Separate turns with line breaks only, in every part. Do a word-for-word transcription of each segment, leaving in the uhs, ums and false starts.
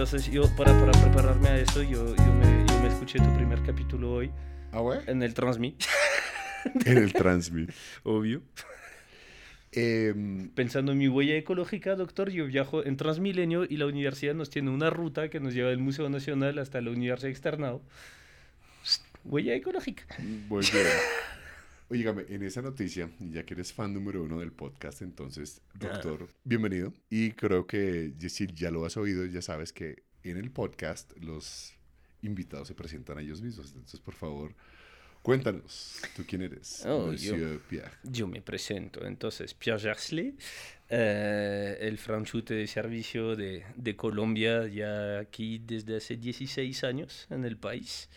entonces yo, para, para prepararme a esto, yo, yo, me, yo me escuché tu primer capítulo hoy.
¿Ah, güey?
En el Transmi.
En el Transmi.
Obvio.
Eh,
Pensando en mi huella ecológica, doctor, yo viajo en Transmilenio y la universidad nos tiene una ruta que nos lleva del Museo Nacional hasta la Universidad Externado. Huella ecológica.
Muy bien. Óigame, en esa noticia, y ya que eres fan número uno del podcast, entonces, doctor, ah. bienvenido. Y creo que si ya lo has oído, ya sabes que en el podcast los invitados se presentan a ellos mismos. Entonces, por favor, cuéntanos, ¿tú quién eres?
Oh, yo, Pierre. Yo me presento. Entonces, Pierre Gersley, eh, el franchute de servicio de, de Colombia, ya aquí desde hace dieciséis años en el país.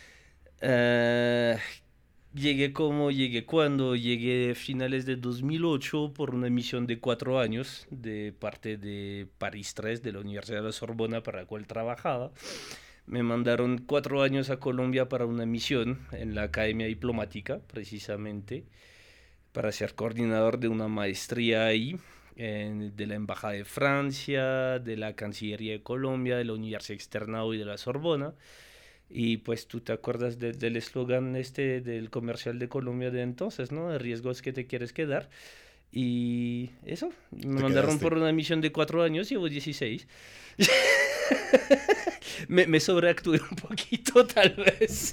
Uh, Llegué como, llegué cuando, llegué a finales de dos mil ocho por una misión de cuatro años de parte de París tres, de la Universidad de la Sorbona, para la cual trabajaba. Me mandaron cuatro años a Colombia para una misión en la Academia Diplomática, precisamente, para ser coordinador de una maestría ahí, en, de la Embajada de Francia, de la Cancillería de Colombia, de la Universidad Externado y de la Sorbona. Y pues tú te acuerdas de, del eslogan este del comercial de Colombia de entonces, ¿no? De riesgos que te quieres quedar. Y eso, me mandaron quedaste? Por una misión de cuatro años, llevo dieciséis. me, me sobreactué un poquito, tal vez.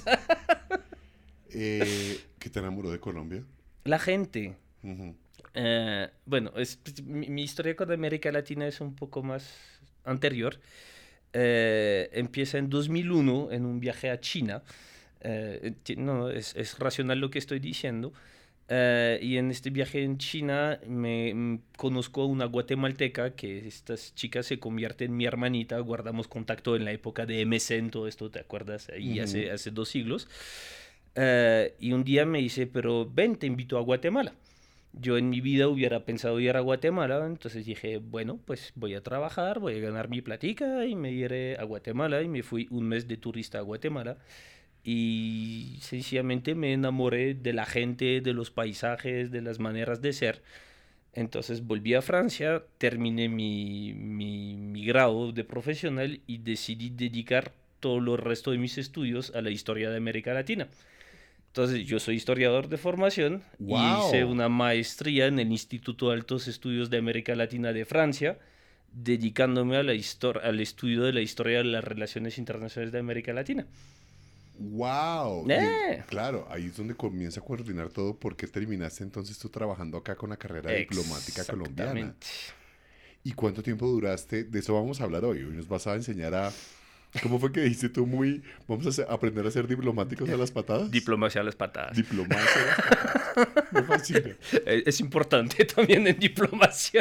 eh, ¿Qué te enamoró de Colombia?
La gente. Uh-huh. eh, bueno, es, mi, mi historia con América Latina es un poco más anterior. Eh, empieza en dos mil uno en un viaje a China. Eh, no, es, es racional lo que estoy diciendo. Eh, y en este viaje en China me, me conozco a una guatemalteca que estas chicas se convierten en mi hermanita. Guardamos contacto en la época de M S N, todo esto, ¿te acuerdas? Ahí uh-huh. hace, hace dos siglos. Eh, y un día me dice, pero ven, te invito a Guatemala. Yo en mi vida hubiera pensado ir a Guatemala, entonces dije, bueno, pues voy a trabajar, voy a ganar mi platica y me iré a Guatemala. Y me fui un mes de turista a Guatemala y sencillamente me enamoré de la gente, de los paisajes, de las maneras de ser. Entonces volví a Francia, terminé mi, mi, mi grado de profesional y decidí dedicar todo el resto de mis estudios a la historia de América Latina. Entonces, yo soy historiador de formación wow. y hice una maestría en el Instituto de Altos Estudios de América Latina de Francia, dedicándome a la histor- al estudio de la historia de las relaciones internacionales de América Latina.
¡Wow! Eh. Y, claro, ahí es donde comienza a coordinar todo. ¿Por qué terminaste entonces tú trabajando acá con la carrera diplomática colombiana? ¿Y cuánto tiempo duraste? De eso vamos a hablar hoy. Hoy nos vas a enseñar a... ¿Cómo fue que dijiste tú muy... Vamos a hacer, aprender a ser diplomáticos a las patadas?
Diplomacia a las patadas.
Diplomacia a las patadas. Me fascina.
Es importante también en diplomacia.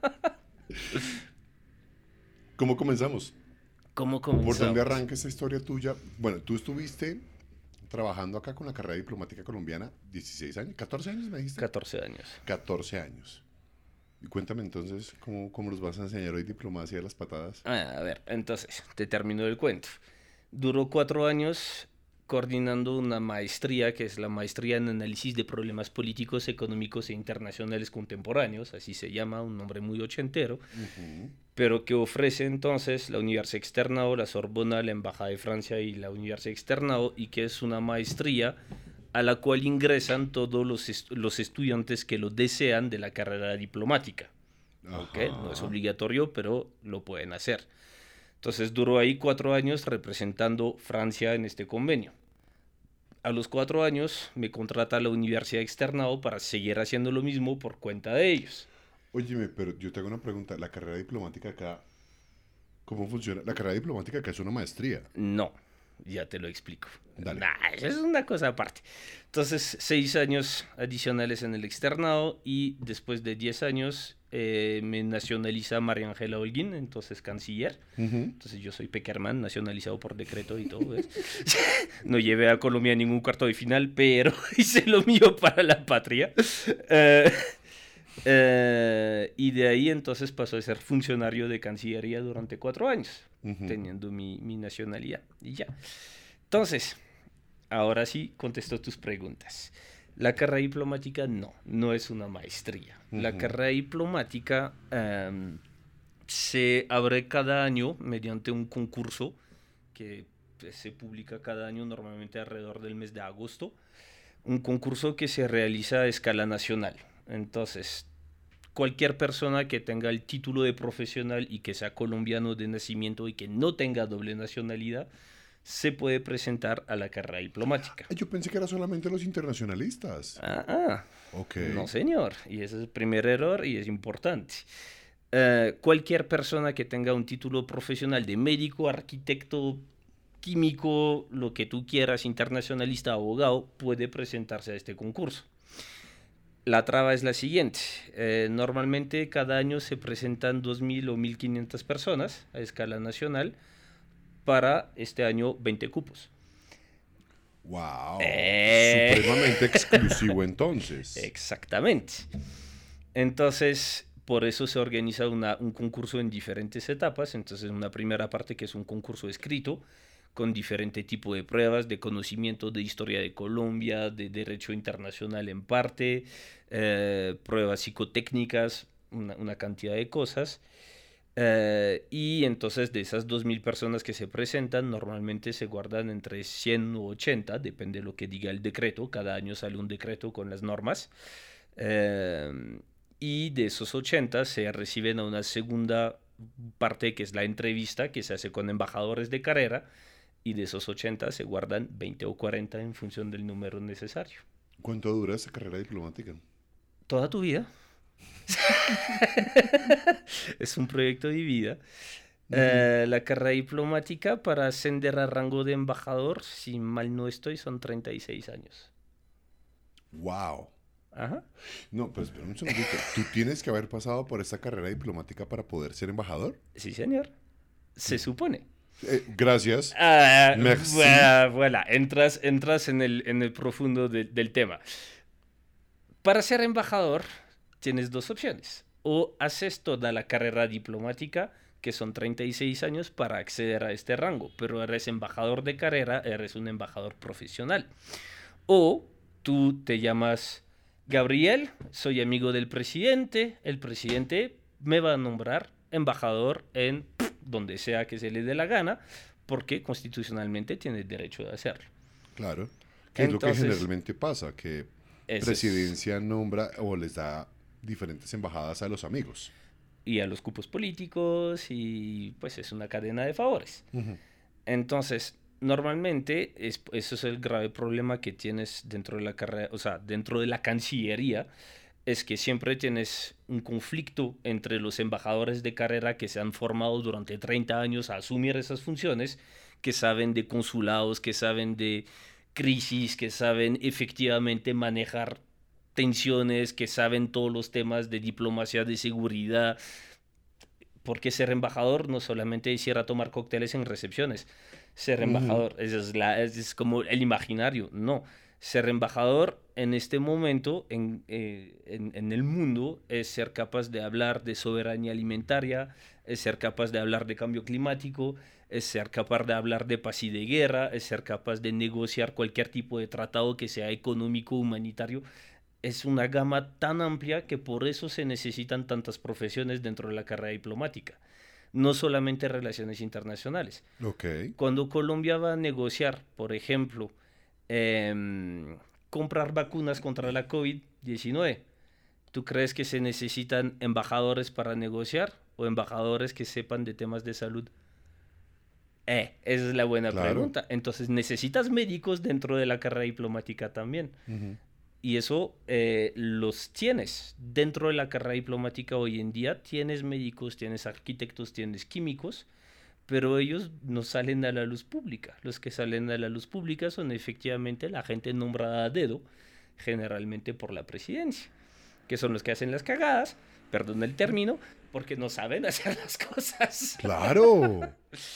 ¿Cómo comenzamos?
¿Cómo comenzamos?
¿Por dónde arranca esa historia tuya? Bueno, tú estuviste trabajando acá con la carrera diplomática colombiana dieciséis años, catorce años me dijiste.
catorce años.
catorce años. Y cuéntame entonces, ¿cómo, cómo nos vas a enseñar hoy diplomacia de las patadas?
Ah, a ver, entonces, te termino el cuento. Duró cuatro años coordinando una maestría, que es la maestría en análisis de problemas políticos, económicos e internacionales contemporáneos, así se llama, un nombre muy ochentero, uh-huh. pero que ofrece entonces la Universidad Externado, la Sorbona, la Embajada de Francia y la Universidad Externado, y que es una maestría a la cual ingresan todos los, est- los estudiantes que lo desean de la carrera diplomática. ¿Okay? No es obligatorio, pero lo pueden hacer. Entonces duró ahí cuatro años representando Francia en este convenio. A los cuatro años me contrata la Universidad Externado para seguir haciendo lo mismo por cuenta de ellos.
Óyeme, pero yo te hago una pregunta. ¿La carrera diplomática acá, cómo funciona? ¿La carrera diplomática acá es una maestría?
No. Ya te lo explico.
Dale.
Nah, eso es una cosa aparte. Entonces, seis años adicionales en el externado y después de diez años eh, me nacionaliza María Ángela Holguín, entonces canciller. Uh-huh. Entonces yo soy Peckerman, nacionalizado por decreto y todo. ¿Ves? No llevé a Colombia a ningún cuarto de final, pero hice lo mío para la patria. Uh, Uh, y de ahí entonces pasó a ser funcionario de Cancillería durante cuatro años, uh-huh. teniendo mi, mi nacionalidad y ya. Entonces, ahora sí contesto tus preguntas. La carrera diplomática no, no es una maestría. Uh-huh. La carrera diplomática um, se abre cada año mediante un concurso que pues, se publica cada año, normalmente alrededor del mes de agosto. Un concurso que se realiza a escala nacional. Entonces, cualquier persona que tenga el título de profesional y que sea colombiano de nacimiento y que no tenga doble nacionalidad, se puede presentar a la carrera diplomática.
Yo pensé que era solamente los internacionalistas.
Ah, ah.
Okay.
No, señor. Y ese es el primer error y es importante. Uh, cualquier persona que tenga un título profesional de médico, arquitecto, químico, lo que tú quieras, internacionalista, abogado, puede presentarse a este concurso. La traba es la siguiente. Eh, normalmente cada año se presentan dos mil o mil quinientas personas a escala nacional. Para este año, veinte cupos.
¡Wow! Eh... Supremamente exclusivo entonces.
Exactamente. Entonces, por eso se organiza una, un concurso en diferentes etapas. Entonces, una primera parte que es un concurso escrito, con diferente tipo de pruebas de conocimiento de historia de Colombia, de derecho internacional en parte, eh, pruebas psicotécnicas, una, una cantidad de cosas. Uh, y entonces de esas dos mil personas que se presentan, normalmente se guardan entre cien u ochenta, depende de lo que diga el decreto. Cada año sale un decreto con las normas. Uh, y de esos ochenta se reciben a una segunda parte, que es la entrevista, que se hace con embajadores de carrera. Y de esos ochenta se guardan veinte o cuarenta en función del número necesario.
¿Cuánto dura esa carrera diplomática?
Toda tu vida. Es un proyecto de vida. Uh -huh. uh, la carrera diplomática para ascender a rango de embajador, si mal no estoy, son treinta y seis años.
¡Wow!
Ajá.
No, pero espera un segundito. ¿Tú tienes que haber pasado por esta carrera diplomática para poder ser embajador?
Sí, señor. Se supone.
Eh, gracias.
Uh, Merci. Uh, voilà, entras, entras en el, en el profundo de, del tema. Para ser embajador tienes dos opciones. O haces toda la carrera diplomática, que son treinta y seis años, para acceder a este rango. Pero eres embajador de carrera, eres un embajador profesional. O tú te llamas Gabriel, soy amigo del presidente, el presidente me va a nombrar embajador en donde sea que se le dé la gana, porque constitucionalmente tiene el derecho de hacerlo.
Claro. Que es Entonces, lo que generalmente pasa, que presidencia es... nombra o les da diferentes embajadas a los amigos.
Y a los cupos políticos, y pues es una cadena de favores. Uh-huh. Entonces, normalmente, es, eso es el grave problema que tienes dentro de la carrera, o sea, dentro de la Cancillería, es que siempre tienes un conflicto entre los embajadores de carrera que se han formado durante treinta años a asumir esas funciones, que saben de consulados, que saben de crisis, que saben efectivamente manejar tensiones, que saben todos los temas de diplomacia, de seguridad, porque ser embajador no solamente es ir a tomar cócteles en recepciones. Ser embajador uh-huh. es, la, es, es como el imaginario, no. Ser embajador en este momento en, eh, en, en el mundo es ser capaz de hablar de soberanía alimentaria, es ser capaz de hablar de cambio climático, es ser capaz de hablar de paz y de guerra, es ser capaz de negociar cualquier tipo de tratado que sea económico, humanitario. Es una gama tan amplia que por eso se necesitan tantas profesiones dentro de la carrera diplomática. No solamente relaciones internacionales.
Okay.
Cuando Colombia va a negociar, por ejemplo, eh, comprar vacunas contra la COVID diecinueve, ¿tú crees que se necesitan embajadores para negociar o embajadores que sepan de temas de salud? Eh, esa es la buena claro. pregunta. Entonces, necesitas médicos dentro de la carrera diplomática también. Uh-huh. Y eso eh, los tienes. Dentro de la carrera diplomática hoy en día tienes médicos, tienes arquitectos, tienes químicos, pero ellos no salen a la luz pública. Los que salen a la luz pública son efectivamente la gente nombrada a dedo, generalmente por la presidencia, que son los que hacen las cagadas, perdón el término, porque no saben hacer las cosas.
¡Claro!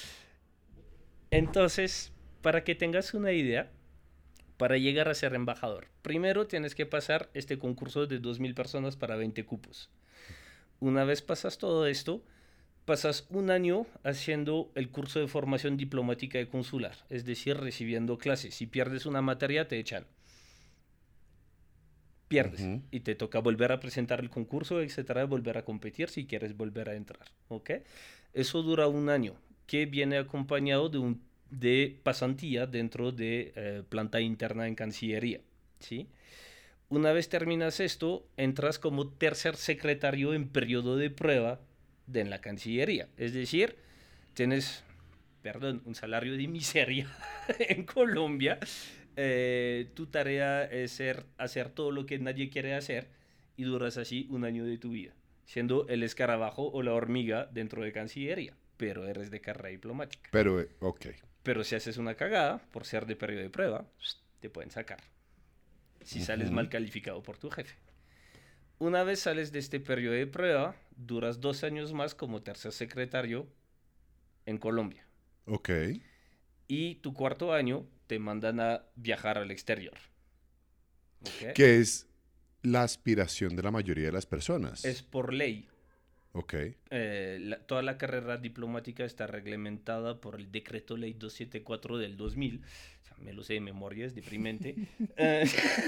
Entonces, para que tengas una idea, para llegar a ser embajador, primero tienes que pasar este concurso de dos mil personas para veinte cupos. Una vez pasas todo esto, pasas un año haciendo el curso de formación diplomática y consular, es decir, recibiendo clases. Si pierdes una materia, te echan. pierdes. Uh-huh. Y te toca volver a presentar el concurso, etcétera, volver a competir si quieres volver a entrar, ¿ok? Eso dura un año, que viene acompañado de, un, de pasantía dentro de eh, planta interna en Cancillería, ¿sí? Una vez terminas esto, entras como tercer secretario en periodo de prueba de en la Cancillería. Es decir, tienes, perdón, un salario de miseria en Colombia. Eh, tu tarea es ser, hacer todo lo que nadie quiere hacer y duras así un año de tu vida, siendo el escarabajo o la hormiga dentro de Cancillería, pero eres de carrera diplomática.
Pero, ok.
Pero si haces una cagada, por ser de periodo de prueba, te pueden sacar. Si uh-huh. sales mal calificado por tu jefe. Una vez sales de este periodo de prueba, duras dos años más como tercer secretario en Colombia.
Ok.
Y tu cuarto año te mandan a viajar al exterior.
¿Okay? Que es la aspiración de la mayoría de las personas.
Es por ley.
Ok.
Eh, la, toda la carrera diplomática está reglamentada por el Decreto Ley doscientos setenta y cuatro del dos mil. O sea, me lo sé de memoria, es deprimente. uh,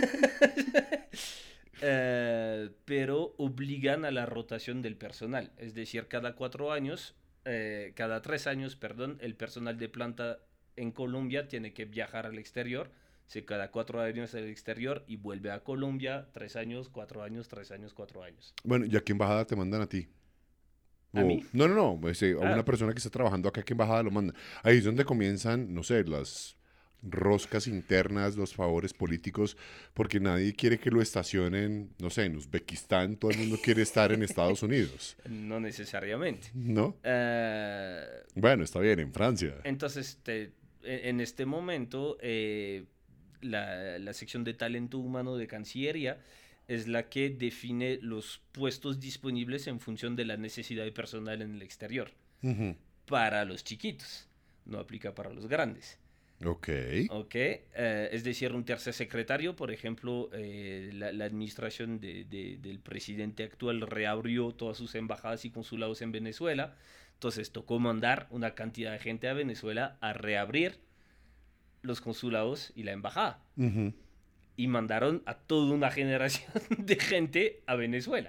uh, pero obligan a la rotación del personal. Es decir, cada cuatro años, eh, cada tres años, perdón, el personal de planta en Colombia tiene que viajar al exterior. Se cada cuatro años al exterior y vuelve a Colombia, tres años, cuatro años, tres años, cuatro años.
Bueno, ¿y a qué embajada te mandan a ti?
¿A
o,
mí?
No, no, no, pues, eh, a
ah.
una persona que está trabajando acá, ¿qué embajada lo manda? Ahí es donde comienzan, no sé, las roscas internas, los favores políticos, porque nadie quiere que lo estacionen, no sé, en Uzbekistán, todo el mundo quiere estar en Estados Unidos.
No necesariamente.
¿No?
Uh,
bueno, está bien, en Francia.
Entonces, te, en este momento, eh, la, la sección de talento humano de Cancillería es la que define los puestos disponibles en función de la necesidad de personal en el exterior.
Uh-huh.
Para los chiquitos, no aplica para los grandes.
Ok.
Ok, uh, es decir, un tercer secretario, por ejemplo, eh, la, la administración de, de, del presidente actual reabrió todas sus embajadas y consulados en Venezuela, entonces tocó mandar una cantidad de gente a Venezuela a reabrir los consulados y la embajada.
Uh-huh.
Y mandaron a toda una generación de gente a Venezuela.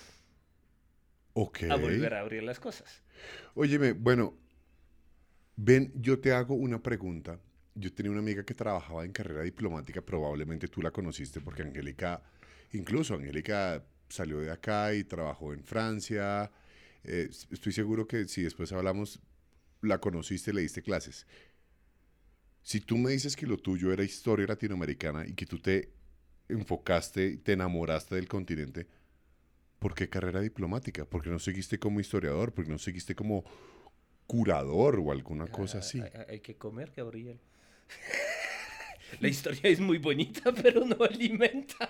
Ok.
A volver a abrir las cosas.
Óyeme, bueno, ven, yo te hago una pregunta. Yo tenía una amiga que trabajaba en carrera diplomática, probablemente tú la conociste porque Angélica, incluso Angélica salió de acá y trabajó en Francia. Eh, estoy seguro que si después hablamos, la conociste, le diste clases. Si tú me dices que lo tuyo era historia latinoamericana y que tú te enfocaste, te enamoraste del continente, ¿por qué carrera diplomática? ¿Por qué no seguiste como historiador? ¿Por qué no seguiste como curador o alguna cosa así?
Hay, hay que comer, Gabriel. La historia es muy bonita, pero no alimenta.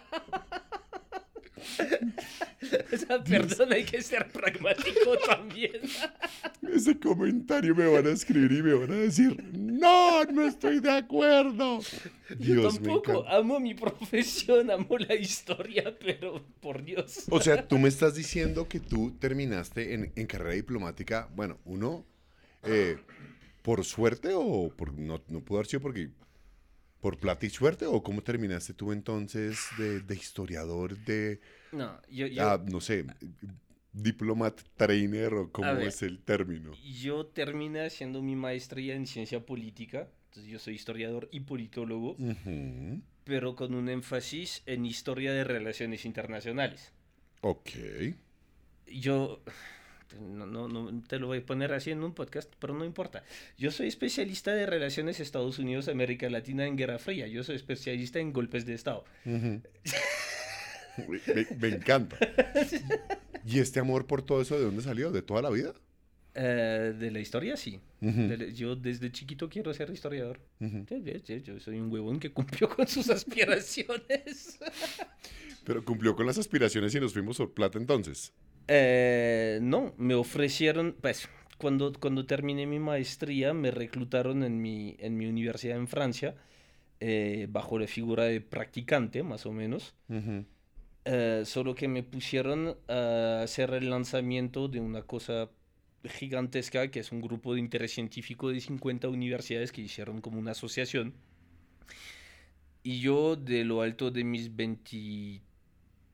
O sea, perdón, hay que ser pragmático también.
Ese comentario me van a escribir y me van a decir, no, no estoy de acuerdo.
Yo Dios, tampoco, amo mi profesión, amo la historia, pero por Dios.
O sea, tú me estás diciendo que tú terminaste en, en carrera diplomática, bueno, uno, eh, ¿por suerte o por, no, no pudo haber sido porque... ¿Por plata y suerte? ¿O cómo terminaste tú entonces de, de historiador, de...
No, yo... yo
ah, no sé, diplomat trainer o cómo ver, es el término?
Yo terminé haciendo mi maestría en ciencia política. Entonces yo soy historiador y politólogo.
Uh-huh.
Pero con un énfasis en historia de relaciones internacionales.
Ok.
Yo... No, no, no te lo voy a poner así en un podcast, pero no importa. Yo soy especialista de relaciones Estados Unidos-América Latina en Guerra Fría. Yo soy especialista en golpes de Estado.
Uh-huh. me, me encanta. ¿Y este amor por todo eso de dónde salió? ¿De toda la vida?
Uh, de la historia, sí.
Uh-huh.
De, yo desde chiquito quiero ser historiador.
Uh-huh.
Sí, sí, sí, yo soy un huevón que cumplió con sus aspiraciones.
Pero cumplió con las aspiraciones y nos fuimos por plata entonces.
Eh, no, me ofrecieron, pues, cuando, cuando terminé mi maestría, me reclutaron en mi, en mi universidad en Francia, eh, bajo la figura de practicante, más o menos.
Uh-huh.
Eh, solo que me pusieron a hacer el lanzamiento de una cosa gigantesca, que es un grupo de interés científico de cincuenta universidades que hicieron como una asociación. Y yo, de lo alto de mis veintitrés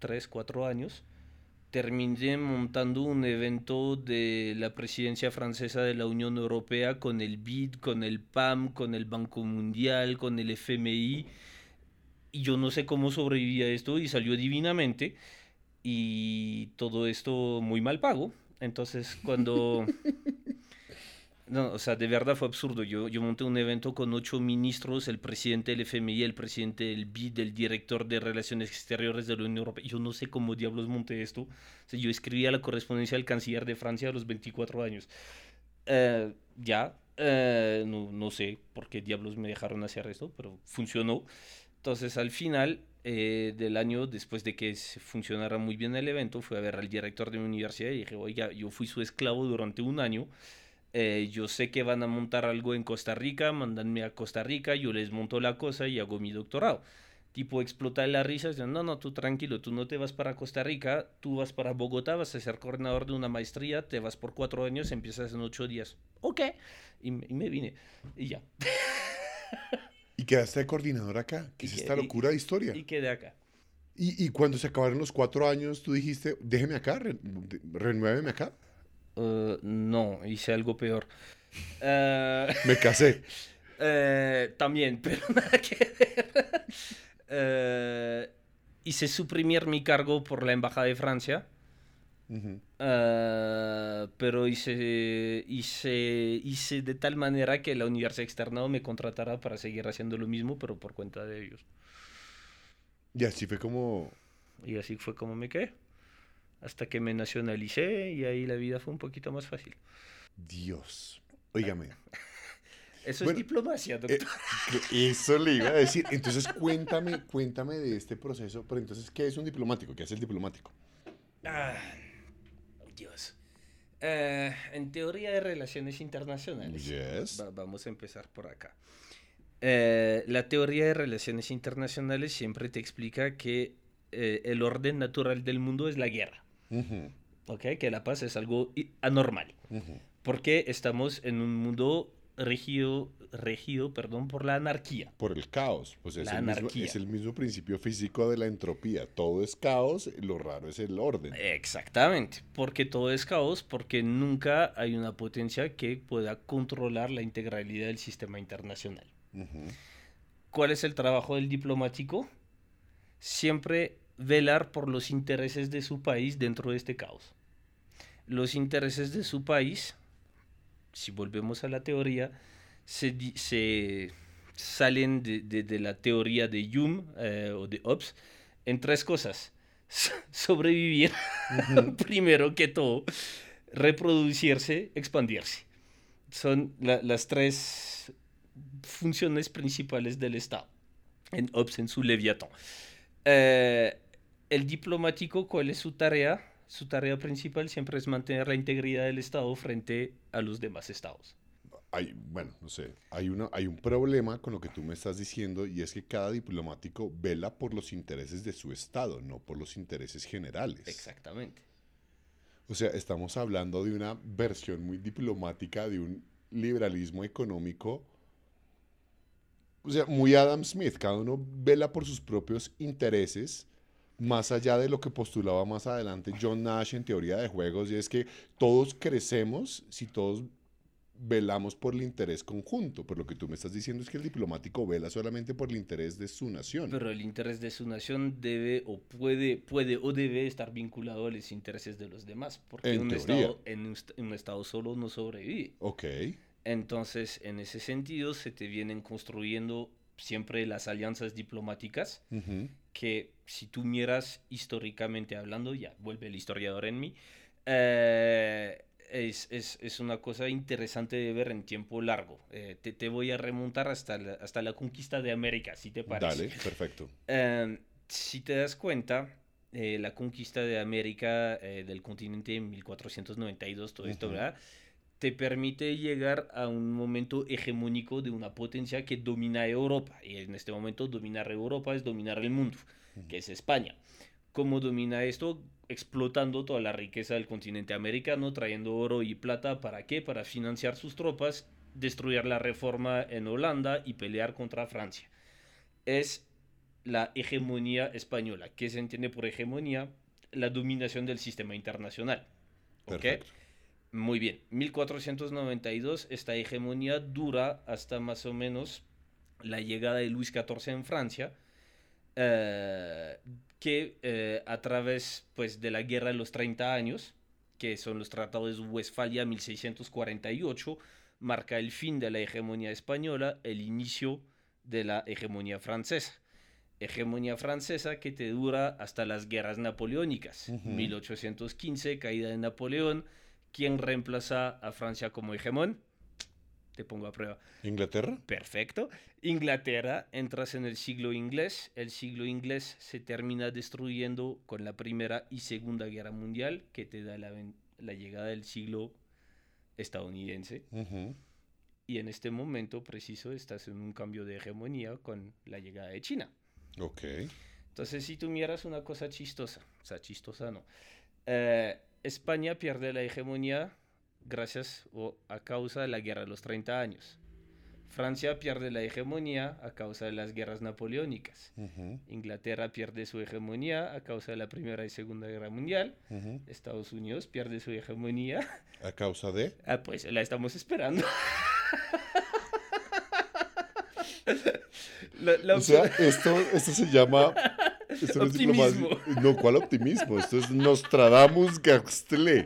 tres, cuatro años, terminé montando un evento de la presidencia francesa de la Unión Europea con el B I D, con el P A M, con el Banco Mundial, con el F M I. Y yo no sé cómo sobreviví a esto y salió divinamente. Y todo esto muy mal pago. Entonces, cuando... No, o sea, de verdad fue absurdo. Yo, yo monté un evento con ocho ministros, el presidente del F M I, el presidente del B I D, el director de Relaciones Exteriores de la Unión Europea. Yo no sé cómo diablos monté esto. O sea, yo escribía la correspondencia del canciller de Francia a los veinticuatro años. Uh, ya, uh, no, no sé por qué diablos me dejaron hacer esto, pero funcionó. Entonces, al final eh, del año, después de que funcionara muy bien el evento, fui a ver al director de mi universidad y dije, oiga, yo fui su esclavo durante un año. Eh, yo sé que van a montar algo en Costa Rica, mándanme a Costa Rica, yo les monto la cosa y hago mi doctorado. Tipo, explota la risa, dicen, no, no, tú tranquilo, tú no te vas para Costa Rica, tú vas para Bogotá, vas a ser coordinador de una maestría, te vas por cuatro años, empiezas en ocho días. Ok, y, y me vine, y ya.
¿Y quedaste de coordinador acá? ¿Qué es esta locura de historia?
Y quedé acá.
¿Y, y cuando se acabaron los cuatro años, tú dijiste, déjeme acá, re, renuéveme acá?
Uh, no, hice algo peor. Uh,
Me casé.
Uh, también, pero nada que ver. Uh, hice suprimir mi cargo por la Embajada de Francia. Uh-huh. Uh, pero hice, hice, hice de tal manera que la universidad externa me contratara para seguir haciendo lo mismo, pero por cuenta de ellos.
Y así fue como...
Y así fue como me quedé. Hasta que me nacionalicé y ahí la vida fue un poquito más fácil.
Dios, óigame.
Eso bueno, es diplomacia, doctor.
Eh, eso le iba a decir. Entonces, cuéntame, cuéntame de este proceso. Pero entonces, ¿qué es un diplomático? ¿Qué hace el diplomático?
Ah, Dios. Uh, en teoría de relaciones internacionales.
Yes.
Va, vamos a empezar por acá. Uh, la teoría de relaciones internacionales siempre te explica que uh, el orden natural del mundo es la guerra. Uh-huh. Okay, que la paz es algo anormal. Uh-huh. Porque estamos en un mundo regido, regido perdón, por la anarquía.
Por el caos. Pues es, la el mismo, es el mismo principio físico de la entropía. Todo es caos, lo raro es el orden.
Exactamente. Porque todo es caos, porque nunca hay una potencia que pueda controlar la integralidad del sistema internacional. Uh-huh. ¿Cuál es el trabajo del diplomático? Siempre velar por los intereses de su país dentro de este caos. Los intereses de su país, si volvemos a la teoría, se, se salen de, de, de la teoría de Hume eh, o de Hobbes en tres cosas. Sobrevivir, uh-huh. Primero que todo, reproducirse, expandirse. Son la, las tres funciones principales del Estado, en Hobbes, en su Leviatán. Eh, el diplomático, ¿cuál es su tarea? Su tarea principal siempre es mantener la integridad del Estado frente a los demás estados.
Hay, bueno, no sé, hay, una, hay un problema con lo que tú me estás diciendo y es que cada diplomático vela por los intereses de su Estado, no por los intereses generales.
Exactamente.
O sea, estamos hablando de una versión muy diplomática de un liberalismo económico, o sea, muy Adam Smith, cada uno vela por sus propios intereses, más allá de lo que postulaba más adelante John Nash en teoría de juegos, y es que todos crecemos si todos velamos por el interés conjunto. Pero lo que tú me estás diciendo es que el diplomático vela solamente por el interés de su nación.
Pero el interés de su nación debe o puede, puede o debe estar vinculado a los intereses de los demás, porque
en
un
teoría.
estado, en un, un estado solo no sobrevive.
Ok.
Entonces, en ese sentido, se te vienen construyendo siempre las alianzas diplomáticas, uh-huh. que si tú miras históricamente hablando, ya vuelve el historiador en mí, eh, es, es, es una cosa interesante de ver en tiempo largo. Eh, te, te voy a remontar hasta la, hasta la conquista de América, si te parece.
Dale, perfecto.
Eh, si te das cuenta, eh, la conquista de América, eh, del continente en mil cuatrocientos noventa y dos, todo uh-huh. esto, ¿verdad?, te permite llegar a un momento hegemónico de una potencia que domina Europa. Y en este momento dominar Europa es dominar el mundo, uh-huh. que es España. ¿Cómo domina esto? Explotando toda la riqueza del continente americano, trayendo oro y plata. ¿Para qué? Para financiar sus tropas, destruir la reforma en Holanda y pelear contra Francia. Es la hegemonía española. ¿Qué se entiende por hegemonía? La dominación del sistema internacional. ¿Ok? Muy bien. mil cuatrocientos noventa y dos, esta hegemonía dura hasta más o menos la llegada de Luis catorce en Francia, eh, que eh, a través pues, de la Guerra de los treinta años, que son los tratados de Westfalia mil seiscientos cuarenta y ocho, marca el fin de la hegemonía española, el inicio de la hegemonía francesa. Hegemonía francesa que te dura hasta las guerras napoleónicas. Uh-huh. mil ochocientos quince, caída de Napoleón. ¿Quién reemplaza a Francia como hegemón? Te pongo a prueba.
¿Inglaterra?
Perfecto. Inglaterra, entras en el siglo inglés. El siglo inglés se termina destruyendo con la Primera y Segunda Guerra Mundial, que te da la, la llegada del siglo estadounidense. Uh-huh. Y en este momento preciso estás en un cambio de hegemonía con la llegada de China.
Ok.
Entonces, si tú miras una cosa chistosa, o sea, chistosa no. Eh, España pierde la hegemonía gracias o a causa de la Guerra de los treinta años. Francia pierde la hegemonía a causa de las guerras napoleónicas. Uh-huh. Inglaterra pierde su hegemonía a causa de la Primera y Segunda Guerra Mundial. Uh-huh. Estados Unidos pierde su hegemonía.
¿A causa de?
Ah, pues la estamos esperando.
La, la o sea, esto, esto se llama... Esto
optimismo.
No, es diplomacia. No, ¿cuál optimismo? Esto es Nostradamus Gastelé.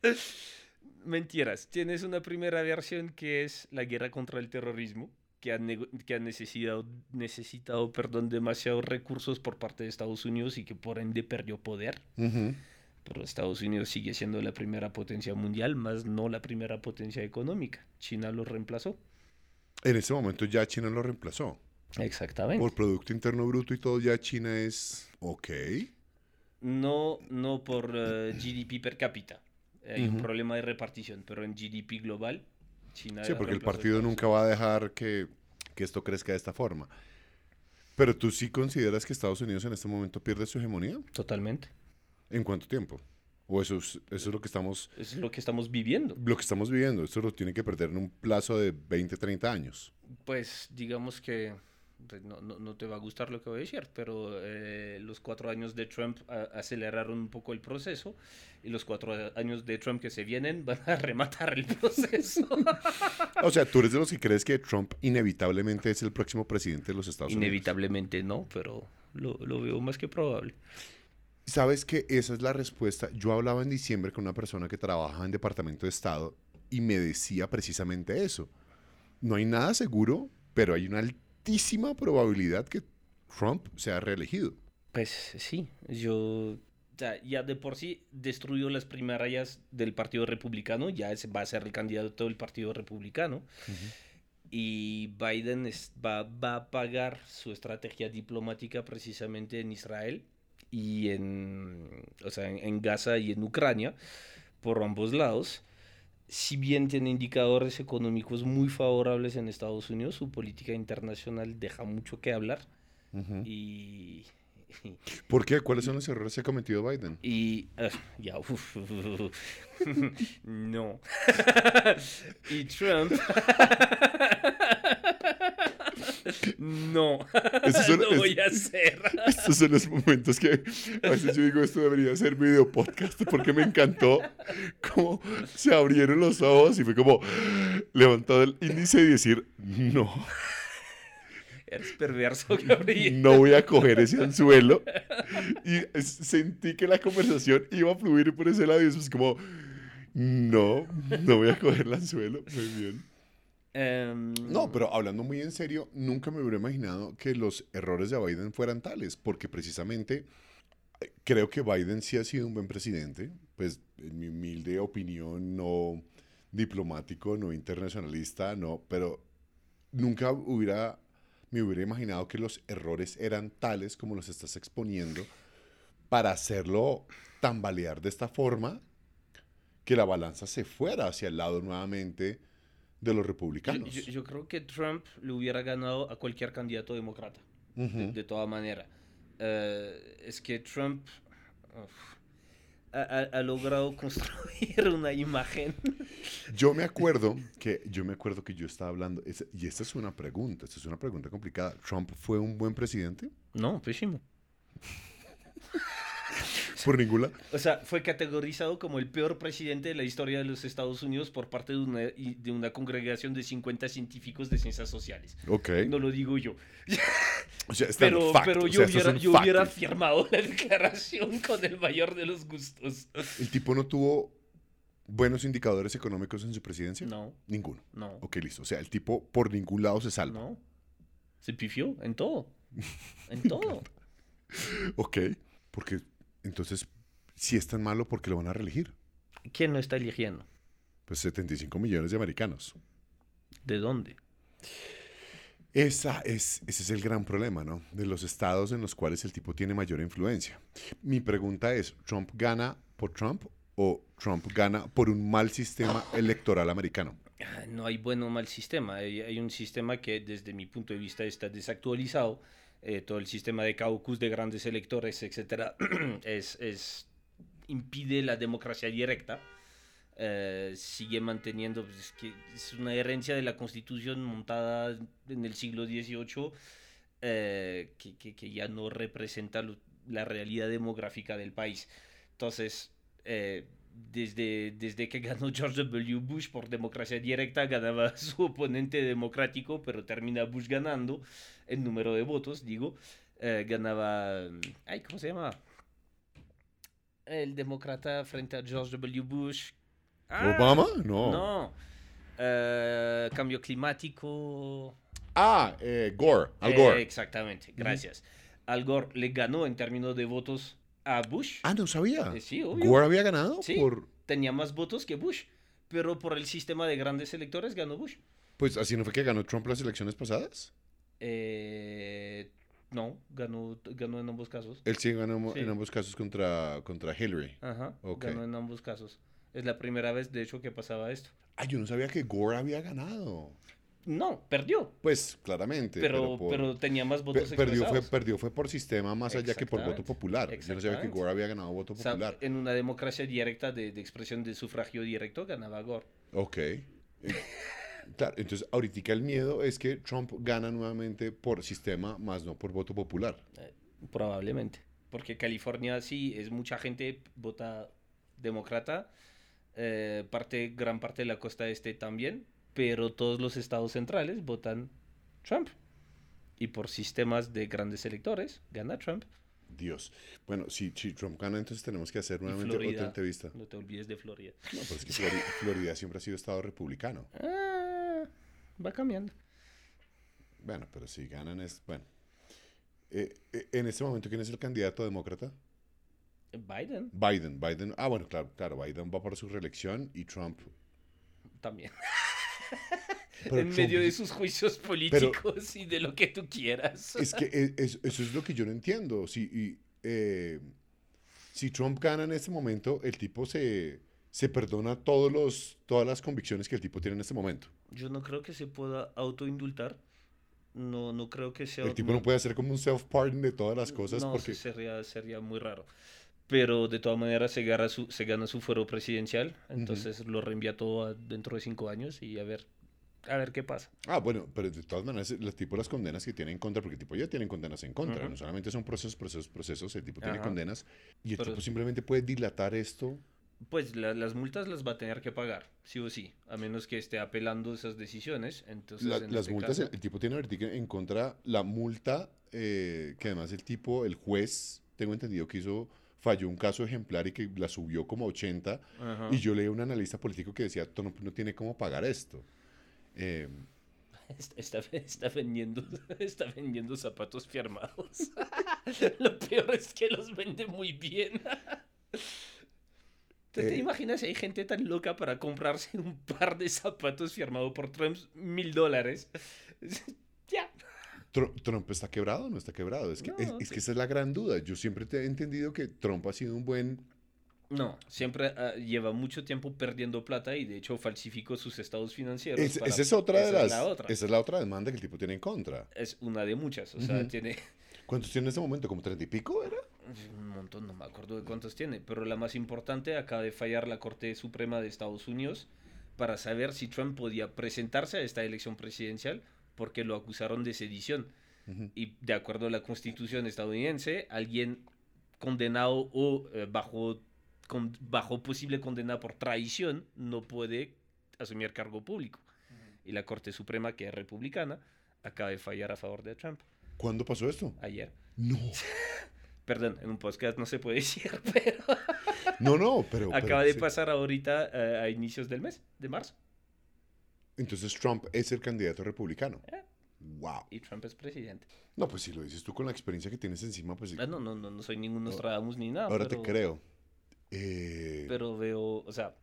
Mentiras. Tienes una primera versión que es la guerra contra el terrorismo, que ha, que ha necesitado, necesitado perdón, demasiados recursos por parte de Estados Unidos y que por ende perdió poder. Uh-huh. Pero Estados Unidos sigue siendo la primera potencia mundial, más no la primera potencia económica. China lo reemplazó.
En ese momento ya China lo reemplazó.
Exactamente.
Por Producto Interno Bruto y todo, ya China es ok.
No, no por uh, G D P per cápita. Hay uh-huh. un problema de repartición, pero en G D P global, China...
Sí, porque el partido nunca va a dejar que, que esto crezca de esta forma. Pero ¿tú sí consideras que Estados Unidos en este momento pierde su hegemonía?
Totalmente.
¿En cuánto tiempo? ¿O eso es, eso es lo que estamos...
Eso es lo que estamos viviendo.
Lo que estamos viviendo. Esto lo tiene que perder en un plazo de veinte, treinta años.
Pues digamos que... No, no, no te va a gustar lo que voy a decir, pero eh, los cuatro años de Trump a, aceleraron un poco el proceso y los cuatro años de Trump que se vienen van a rematar el proceso.
O sea, ¿tú eres de los que crees que Trump inevitablemente es el próximo presidente de los Estados Unidos?
Inevitablemente no, pero lo, lo veo más que probable.
¿Sabes que esa es la respuesta? Yo hablaba en diciembre con una persona que trabaja en Departamento de Estado y me decía precisamente eso. No hay nada seguro, pero hay una altísima probabilidad que Trump sea reelegido.
Pues sí, yo ya, ya de por sí destruyó las primarias del Partido Republicano, ya es, va a ser el candidato del Partido Republicano. Uh-huh. Y Biden es, va, va a pagar su estrategia diplomática precisamente en Israel y en, o sea, en, en Gaza y en Ucrania, por ambos lados. Si bien tiene indicadores económicos muy favorables en Estados Unidos, su política internacional deja mucho que hablar. Uh-huh. Y, y...
¿Por qué? ¿Cuáles son los errores que ha cometido Biden?
Y... Uh, ya, uf, uf, uf. No. Y Trump... No,
Estos son,
lo
es,
voy a hacer.
Estos son los momentos que a veces yo digo, esto debería ser video podcast, porque me encantó cómo se abrieron los ojos y fue como levantar el índice y decir, no.
Eres perverso, Gabriel.
No voy a coger ese anzuelo. Y sentí que la conversación iba a fluir por ese lado y después como, no, no voy a coger el anzuelo. Muy bien. Um, no, pero hablando muy en serio, nunca me hubiera imaginado que los errores de Biden fueran tales, porque precisamente creo que Biden sí ha sido un buen presidente, pues en mi humilde opinión, no diplomático, no internacionalista, no, pero nunca hubiera, me hubiera imaginado que los errores eran tales como los estás exponiendo para hacerlo tambalear de esta forma que la balanza se fuera hacia el lado nuevamente de los republicanos.
Yo, yo, yo creo que Trump le hubiera ganado a cualquier candidato demócrata, uh-huh. de, de toda manera. Uh, es que Trump... Uf, ha, ha logrado construir una imagen.
Yo me acuerdo que yo me acuerdo que yo estaba hablando, es, y esta es una pregunta, esta es una pregunta complicada. ¿Trump fue un buen presidente?
No, pésimo.
Por ninguna.
O sea, fue categorizado como el peor presidente de la historia de los Estados Unidos por parte de una, de una congregación de cincuenta científicos de ciencias sociales.
Ok.
No lo digo yo.
O sea,
pero
fact,
pero
o
yo,
sea,
hubiera, yo hubiera firmado la declaración con el mayor de los gustos.
¿El tipo no tuvo buenos indicadores económicos en su presidencia?
No.
Ninguno.
No.
Ok, listo. O sea, el tipo por ningún lado se salva.
No. Se pifió en todo. En todo.
Ok. Porque entonces, si es tan malo, ¿por qué lo van a reelegir?
¿Quién lo está eligiendo?
Pues setenta y cinco millones de americanos.
¿De dónde?
Esa es, ese es el gran problema, ¿no? De los estados en los cuales el tipo tiene mayor influencia. Mi pregunta es, ¿Trump gana por Trump o Trump gana por un mal sistema electoral americano?
No hay buen o mal sistema. Hay, hay un sistema que desde mi punto de vista está desactualizado. Eh, todo el sistema de caucus de grandes electores, etcétera, es, es, impide la democracia directa. Eh, sigue manteniendo, pues, es que es una herencia de la Constitución montada en el siglo dieciocho, eh, que, que, que ya no representa lo, la realidad demográfica del país. Entonces, eh, desde, desde que ganó George W. Bush por democracia directa, ganaba su oponente democrático, pero termina Bush ganando en número de votos, digo. Eh, ganaba, ay, ¿cómo se llama? El demócrata frente a George W. Bush.
Ah, ¿Obama? No.
No. Uh, cambio climático.
Ah, eh, Gore. Al Gore.
Eh, exactamente, gracias. Uh-huh. Al Gore le ganó en términos de votos a Bush.
Ah, no sabía.
Eh, sí, obvio.
¿Gore había ganado?
Sí, por... tenía más votos que Bush. Pero por el sistema de grandes electores ganó Bush.
Pues así no fue que ganó Trump las elecciones pasadas.
Eh, no, ganó, ganó en ambos casos.
Él sí ganó sí. en ambos casos contra, contra Hillary.
Ajá, okay. Ganó en ambos casos. Es la primera vez, de hecho, que pasaba esto.
Ah, yo no sabía que Gore había ganado.
No, perdió.
Pues, claramente.
Pero, pero, por, pero tenía más votos
pe perdió fue, perdió fue por sistema más allá que por voto popular. Yo no sabía que Gore había ganado voto popular.
O sea, en una democracia directa de, de expresión de sufragio directo, ganaba Gore.
Ok. Claro, entonces ahorita el miedo es que Trump gana nuevamente por sistema, más no por voto popular.
Eh, probablemente. Porque California sí, es mucha gente vota demócrata. Eh, parte, gran parte de la costa este también, pero todos los estados centrales votan Trump. Y por sistemas de grandes electores, gana Trump.
Dios. Bueno, si, si Trump gana, entonces tenemos que hacer nuevamente Florida, otra entrevista.
No te olvides de Florida.
No, pero es que Florida, Florida siempre ha sido estado republicano.
Ah, va cambiando.
Bueno, pero si ganan es... Bueno. Eh, eh, en este momento, ¿quién es el candidato demócrata?
Biden.
Biden, Biden. Ah, bueno, claro, claro, Biden va por su reelección y Trump
también.
Pero
en
Trump,
medio de sus juicios políticos pero, y de lo que tú quieras.
Es que es, es, eso es lo que yo no entiendo. Si, y, eh, si Trump gana en este momento, el tipo se, se perdona todos los, todas las convicciones que el tipo tiene en este momento.
Yo no creo que se pueda autoindultar. No, no creo que sea...
El tipo no, no puede hacer como un self-pardon de todas las cosas.
No,
porque...
sería, sería muy raro. Pero de todas maneras se gana su, se gana su fuero presidencial. Entonces uh-huh. lo reenvía todo a, dentro de cinco años y a ver... A ver qué pasa.
Ah, bueno, pero de todas maneras, el tipo las condenas que tiene en contra, porque el tipo ya tiene condenas en contra, uh-huh. no solamente son procesos, procesos, procesos, el tipo uh-huh. tiene condenas y el pero, tipo simplemente puede dilatar esto.
Pues la, las multas las va a tener que pagar, sí o sí, a menos que esté apelando esas decisiones. Entonces,
la,
en
las
este
multas,
caso,
el, el tipo tiene en contra la multa, eh, que además el tipo, el juez, tengo entendido que hizo... falló un caso ejemplar y que la subió como a ochenta, uh-huh. y yo leí a un analista político que decía, Trump no tiene cómo pagar esto. Eh,
está, está, vendiendo, está vendiendo zapatos firmados. Lo peor es que los vende muy bien. ¿Te, eh, ¿Te imaginas si hay gente tan loca para comprarse un par de zapatos firmados por Trump mil dólares? Ya.
¿Trump está quebrado o no está quebrado? Es que, no, es, es que esa es la gran duda. Yo siempre te he entendido que Trump ha sido un buen...
No, siempre uh, lleva mucho tiempo perdiendo plata y de hecho falsificó sus estados financieros.
Es,
para,
esa es otra de
esa
las...
Es la otra.
Esa es la otra demanda que el tipo tiene en contra.
Es una de muchas, o uh-huh. sea, tiene...
¿Cuántos tiene en este momento? ¿Como treinta y pico era?
Un montón, no me acuerdo de cuántos tiene, pero la más importante, acaba de fallar la Corte Suprema de Estados Unidos para saber si Trump podía presentarse a esta elección presidencial porque lo acusaron de sedición. Uh-huh. Y de acuerdo a la Constitución estadounidense, alguien condenado o eh, bajo, con, bajo posible condena por traición no puede asumir cargo público. Uh-huh. Y la Corte Suprema, que es republicana, acaba de fallar a favor de Trump.
¿Cuándo pasó esto?
Ayer.
No.
Perdón, en un podcast no se puede decir, pero...
No, no, pero...
Acaba
pero,
de pasar sí. ahorita uh, a inicios del mes, de marzo.
Entonces Trump es el candidato republicano.
¿Eh?
Wow.
Y Trump es presidente.
No, pues si lo dices tú con la experiencia que tienes encima, pues...
Ah, no, no, no, no soy ningún Nostradamus no, ni nada.
Ahora
pero,
te creo. Eh...
Pero veo, o sea...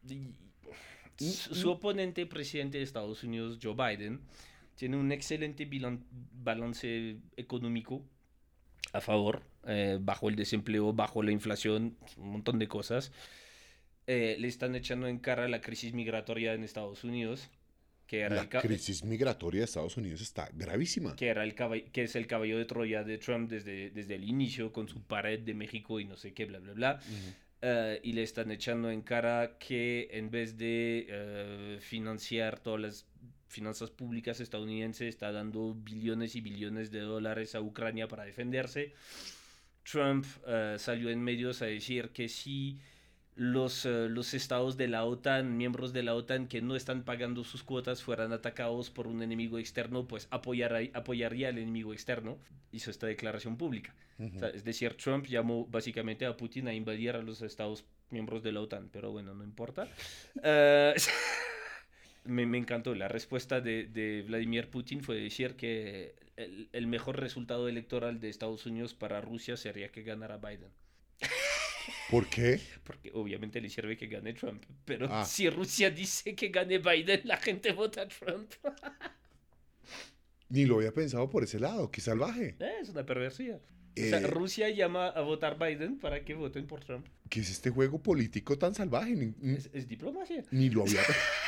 Su, su oponente, presidente de Estados Unidos, Joe Biden, tiene un excelente bilan, balance económico a favor, eh, bajo el desempleo, bajo la inflación, un montón de cosas. Eh, le están echando en cara la crisis migratoria en Estados Unidos. Que era
la
el ca-
crisis migratoria de Estados Unidos está gravísima.
Que, era el caball- que es el caballo de Troya de Trump desde, desde el inicio, con su pared de México y no sé qué, bla, bla, bla. Uh-huh. Uh, y le están echando en cara que en vez de uh, financiar todas las finanzas públicas estadounidenses, está dando billones y billones de dólares a Ucrania para defenderse. Trump uh, salió en medios a decir que si los, uh, los estados de la OTAN, miembros de la OTAN que no están pagando sus cuotas, fueran atacados por un enemigo externo, pues apoyar, apoyaría al enemigo externo. Hizo esta declaración pública. Uh-huh. O sea, es decir, Trump llamó básicamente a Putin a invadir a los estados miembros de la OTAN, pero bueno, no importa. Uh, Me, me encantó. La respuesta de, de Vladimir Putin fue decir que el, el mejor resultado electoral de Estados Unidos para Rusia sería que ganara Biden.
¿Por qué?
Porque obviamente le sirve que gane Trump. Pero
ah.
si Rusia dice que gane Biden, la gente vota a Trump.
Ni lo había pensado por ese lado. ¡Qué salvaje!
Eh, es una perversidad. Eh, o sea, Rusia llama a votar Biden para que voten por Trump.
¿Qué es este juego político tan salvaje? Ni,
es, es diplomacia.
Ni lo había...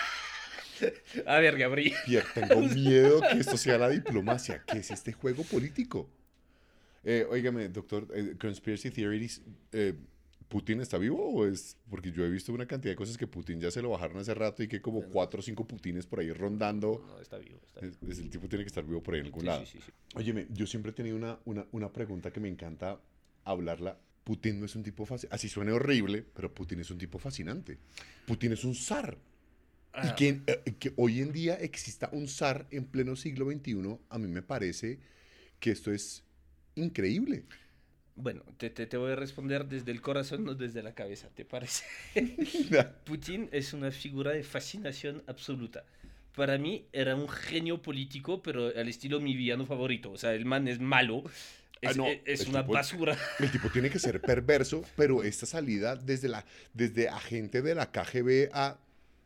A ver, Gabriel.
Pierre, tengo miedo que esto sea la diplomacia. ¿Qué es este juego político? Eh, óigame, doctor, eh, Conspiracy Theories, eh, ¿Putin está vivo o es...? Porque yo he visto una cantidad de cosas que Putin ya se lo bajaron hace rato y que como no, cuatro o cinco Putines por ahí rondando.
No, no está vivo. Está vivo.
Es, es el tipo tiene que estar vivo por ahí en algún
sí,
lado.
Sí, sí, sí.
Óyeme, yo siempre he tenido una, una, una pregunta que me encanta hablarla. Putin no es un tipo fácil. Así suena horrible, pero Putin es un tipo fascinante. Putin es un zar. Ah. Y que, eh, que hoy en día exista un zar en pleno siglo veintiuno, a mí me parece que esto es increíble.
Bueno, te, te, te voy a responder desde el corazón, no desde la cabeza, ¿te parece? Putin es una figura de fascinación absoluta. Para mí era un genio político, pero al estilo mi villano favorito. O sea, el man es malo. Es, ah, no, es, es una
tipo,
basura.
El tipo tiene que ser perverso, pero esta salida desde, la, desde agente de la K G B a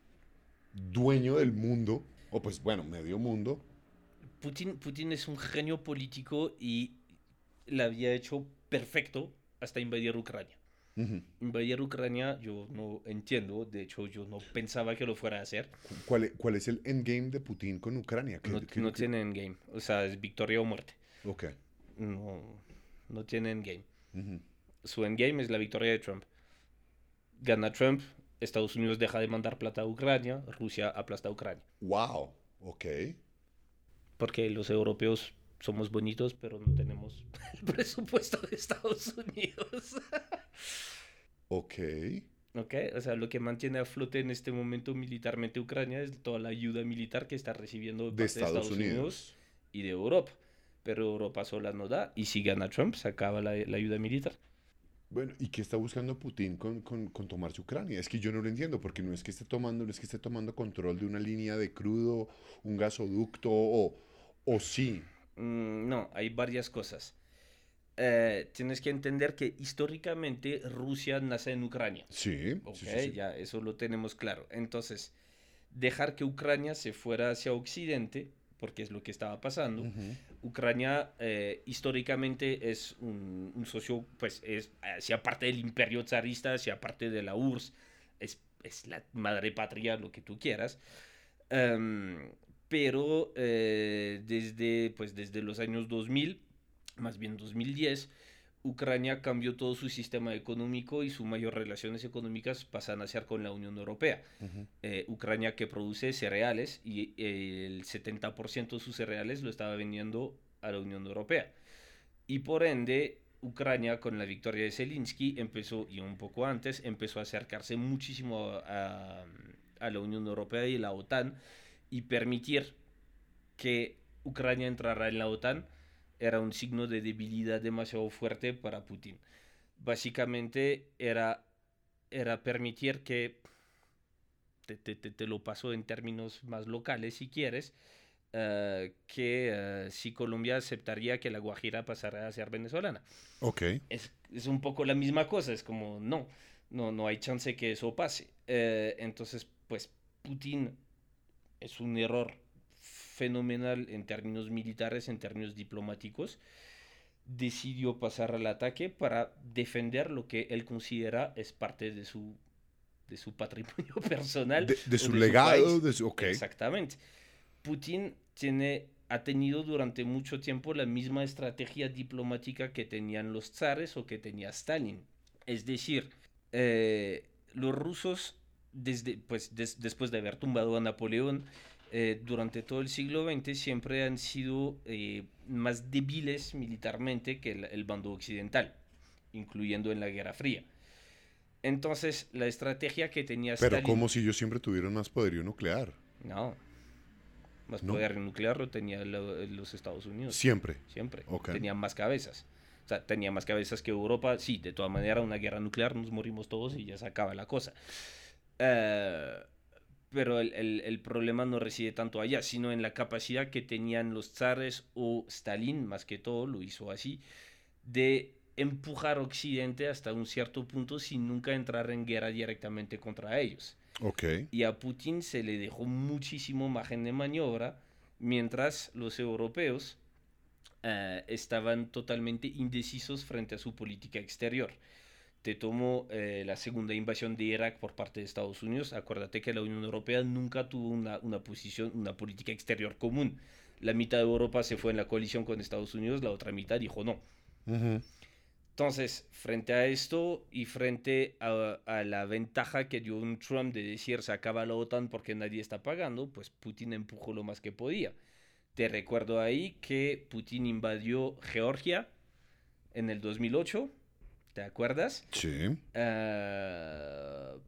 dueño del mundo, o pues bueno, medio mundo.
Putin, Putin es un genio político y la había hecho perfecto hasta invadir Ucrania. Uh-huh. Invadir Ucrania yo no entiendo, de hecho yo no pensaba que lo fuera a hacer.
¿Cuál es, cuál es el endgame de Putin con Ucrania?
No,
¿Qué,
no
qué,
tiene endgame, o sea, es victoria o muerte.
Ok.
No, no tiene endgame.
Uh-huh.
Su endgame es la victoria de Trump. Gana Trump, Estados Unidos deja de mandar plata a Ucrania, Rusia aplasta a Ucrania.
Wow, ok.
Porque los europeos somos bonitos, pero no tenemos el presupuesto de Estados Unidos.
Ok.
Ok, o sea, lo que mantiene a flote en este momento militarmente Ucrania es toda la ayuda militar que está recibiendo
de Estados, de Estados Unidos.
Unidos y de Europa. Pero Europa sola no da, y si gana Trump, se acaba la, la ayuda militar.
Bueno, ¿y qué está buscando Putin con, con, con tomarse Ucrania? Es que yo no lo entiendo, porque no es que esté tomando, no es que esté tomando control de una línea de crudo, un gasoducto, o, o sí.
Mm, no, hay varias cosas. Eh, tienes que entender que históricamente Rusia nace en Ucrania.
Sí,
okay,
sí, sí, sí.
Ya, eso lo tenemos claro. Entonces, dejar que Ucrania se fuera hacia Occidente, porque es lo que estaba pasando. Uh-huh. Ucrania eh, históricamente es un, un socio, pues es hacia parte del imperio zarista, hacia parte de la U R S S, es, es la madre patria, lo que tú quieras. Um, pero eh, desde, pues, desde los años dos mil, más bien dos mil diez, Ucrania cambió todo su sistema económico y sus mayores relaciones económicas pasan a ser con la Unión Europea. Uh-huh. eh, Ucrania que produce cereales y eh, el setenta por ciento de sus cereales lo estaba vendiendo a la Unión Europea. Y por ende, Ucrania con la victoria de Zelensky empezó, y un poco antes, empezó a acercarse muchísimo a, a, a la Unión Europea y la OTAN y permitir que Ucrania entrara en la OTAN era un signo de debilidad demasiado fuerte para Putin. Básicamente era, era permitir que, te, te, te lo paso en términos más locales si quieres, uh, que uh, si Colombia aceptaría que la Guajira pasara a ser venezolana.
Ok.
Es, es un poco la misma cosa, es como no, no, no hay chance que eso pase. Uh, entonces, pues Putin es un error fenomenal en términos militares, en términos diplomáticos, decidió pasar al ataque para defender lo que él considera es parte de su, de su patrimonio personal.
De, de su de legado,
su
de su... Okay.
Exactamente. Putin tiene, ha tenido durante mucho tiempo la misma estrategia diplomática que tenían los zares o que tenía Stalin. Es decir, eh, los rusos, desde, pues, des, después de haber tumbado a Napoleón, Eh, durante todo el siglo veinte siempre han sido eh, más débiles militarmente que el, el bando occidental, incluyendo en la Guerra Fría. Entonces, la estrategia que tenía
Pero
Stalin...
como si ellos siempre tuvieran más poderío nuclear.
No, más
¿No?
poder nuclear lo tenía lo, los Estados Unidos.
Siempre.
Siempre.
Okay.
Tenían más cabezas. O sea, tenía más cabezas que Europa. Sí, de todas maneras, una guerra nuclear nos morimos todos y ya se acaba la cosa. Eh... Uh, pero el, el, el problema no reside tanto allá, sino en la capacidad que tenían los zares o Stalin, más que todo, lo hizo así, de empujar a Occidente hasta un cierto punto sin nunca entrar en guerra directamente contra ellos.
Okay.
Y a Putin se le dejó muchísimo margen de maniobra, mientras los europeos uh, estaban totalmente indecisos frente a su política exterior. Te tomó eh, la segunda invasión de Irak por parte de Estados Unidos. Acuérdate que la Unión Europea nunca tuvo una, una posición, una política exterior común. La mitad de Europa se fue en la coalición con Estados Unidos, la otra mitad dijo no.
Uh-huh.
Entonces, frente a esto y frente a, a la ventaja que dio un Trump de decir se acaba la OTAN porque nadie está pagando, pues Putin empujó lo más que podía. Te recuerdo ahí que Putin invadió Georgia en el dos mil ocho. ¿Te acuerdas?
Sí.
Uh,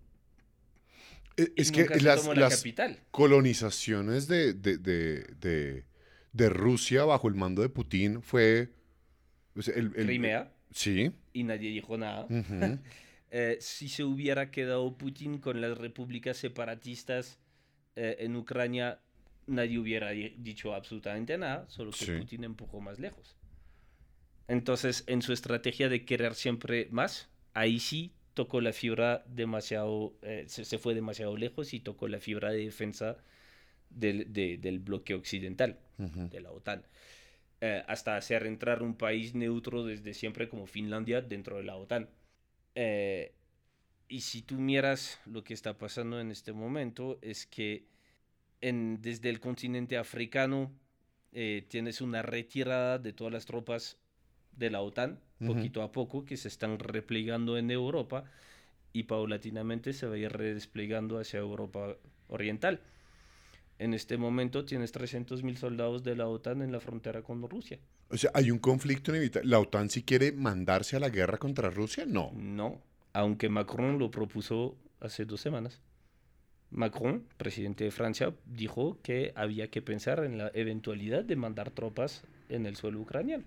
es que las, la las colonizaciones de, de, de, de, de Rusia bajo el mando de Putin fue... Pues el, el,
Crimea.
Sí.
Y nadie dijo nada.
Uh-huh.
eh, si se hubiera quedado Putin con las repúblicas separatistas eh, en Ucrania, nadie hubiera dicho absolutamente nada, solo que sí. Putin empujó más lejos. Entonces, en su estrategia de querer siempre más, ahí sí tocó la fibra demasiado, eh, se, se fue demasiado lejos y tocó la fibra de defensa del, de, del bloque occidental, uh-huh. de la OTAN, eh, hasta hacer entrar un país neutro desde siempre como Finlandia dentro de la OTAN. Eh, y si tú miras lo que está pasando en este momento, es que en, desde el continente africano eh, tienes una retirada de todas las tropas de la OTAN, uh-huh. poquito a poco, que se están replegando en Europa y paulatinamente se va a ir redesplegando hacia Europa Oriental. En este momento tienes trescientos mil soldados de la OTAN en la frontera con Rusia.
O sea, ¿hay un conflicto inevitable? ¿La OTAN sí quiere mandarse a la guerra contra Rusia? No.
No, aunque Macron lo propuso hace dos semanas. Macron, presidente de Francia, dijo que había que pensar en la eventualidad de mandar tropas en el suelo ucraniano.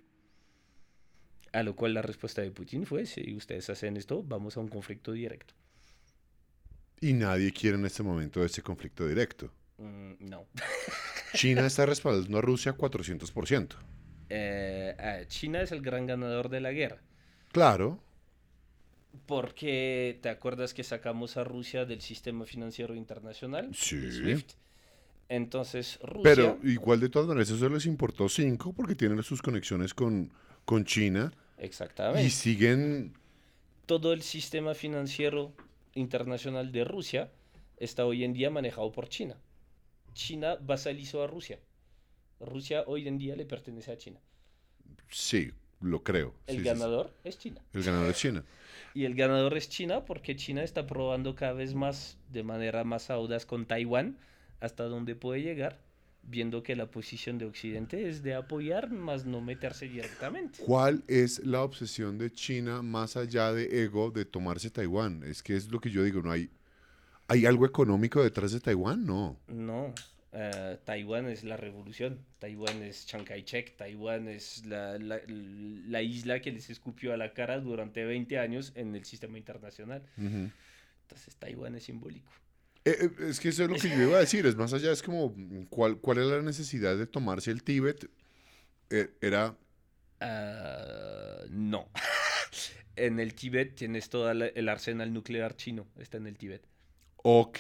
A lo cual la respuesta de Putin fue, si ustedes hacen esto, vamos a un conflicto directo.
Y nadie quiere en este momento ese conflicto directo.
Mm, no.
China está respaldando a Rusia cuatrocientos por ciento.
Eh, eh, China es el gran ganador de la guerra.
Claro.
Porque, ¿te acuerdas que sacamos a Rusia del sistema financiero internacional?
Sí.
SWIFT. Entonces, Rusia...
Pero igual de todas maneras eso les importó cinco porque tienen sus conexiones con, con China.
Exactamente.
Y siguen...
Todo el sistema financiero internacional de Rusia está hoy en día manejado por China. China vasalizó a Rusia. Rusia hoy en día le pertenece a China.
Sí, lo creo.
El
sí,
ganador
sí, sí.
es China.
El ganador es China.
Y el ganador es China porque China está probando cada vez más, de manera más audaz con Taiwán, hasta dónde puede llegar, viendo que la posición de Occidente es de apoyar, más no meterse directamente.
¿Cuál es la obsesión de China más allá de ego de tomarse Taiwán? Es que es lo que yo digo, ¿no hay, hay algo económico detrás de Taiwán? No.
No. Uh, Taiwán es la revolución, Taiwán es Chiang Kai-shek, Taiwán es la, la, la isla que les escupió a la cara durante veinte años en el sistema internacional. Uh-huh. Entonces Taiwán es simbólico.
Eh, eh, es que eso es lo que yo iba a decir, es más allá, es como, ¿cuál, cuál es la necesidad de tomarse el Tíbet? Eh, era...
Uh, no. En el Tíbet tienes todo el arsenal nuclear chino, está en el Tíbet.
Ok.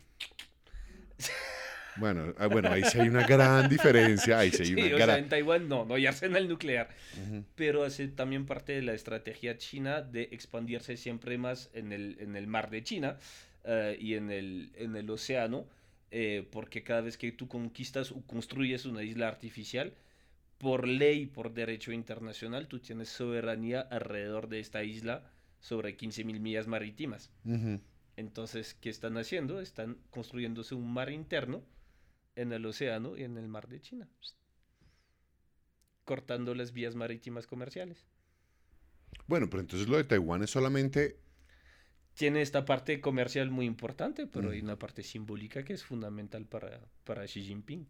Bueno, ah, bueno, ahí sí hay una gran diferencia. Ahí sí hay
sí,
una
o
gran...
sea, en Taiwán no, no hay arsenal nuclear. Uh-huh. Pero hace también parte de la estrategia china de expandirse siempre más en el, en el mar de China uh, y en el, en el océano, eh, porque cada vez que tú conquistas o construyes una isla artificial, por ley, por derecho internacional, tú tienes soberanía alrededor de esta isla sobre quince mil millas marítimas. Uh-huh. Entonces, ¿qué están haciendo? Están construyéndose un mar interno en el océano y en el mar de China, cortando las vías marítimas comerciales.
Bueno, pero entonces lo de Taiwán es solamente...
Tiene esta parte comercial muy importante, pero mm. hay una parte simbólica que es fundamental para, para Xi Jinping.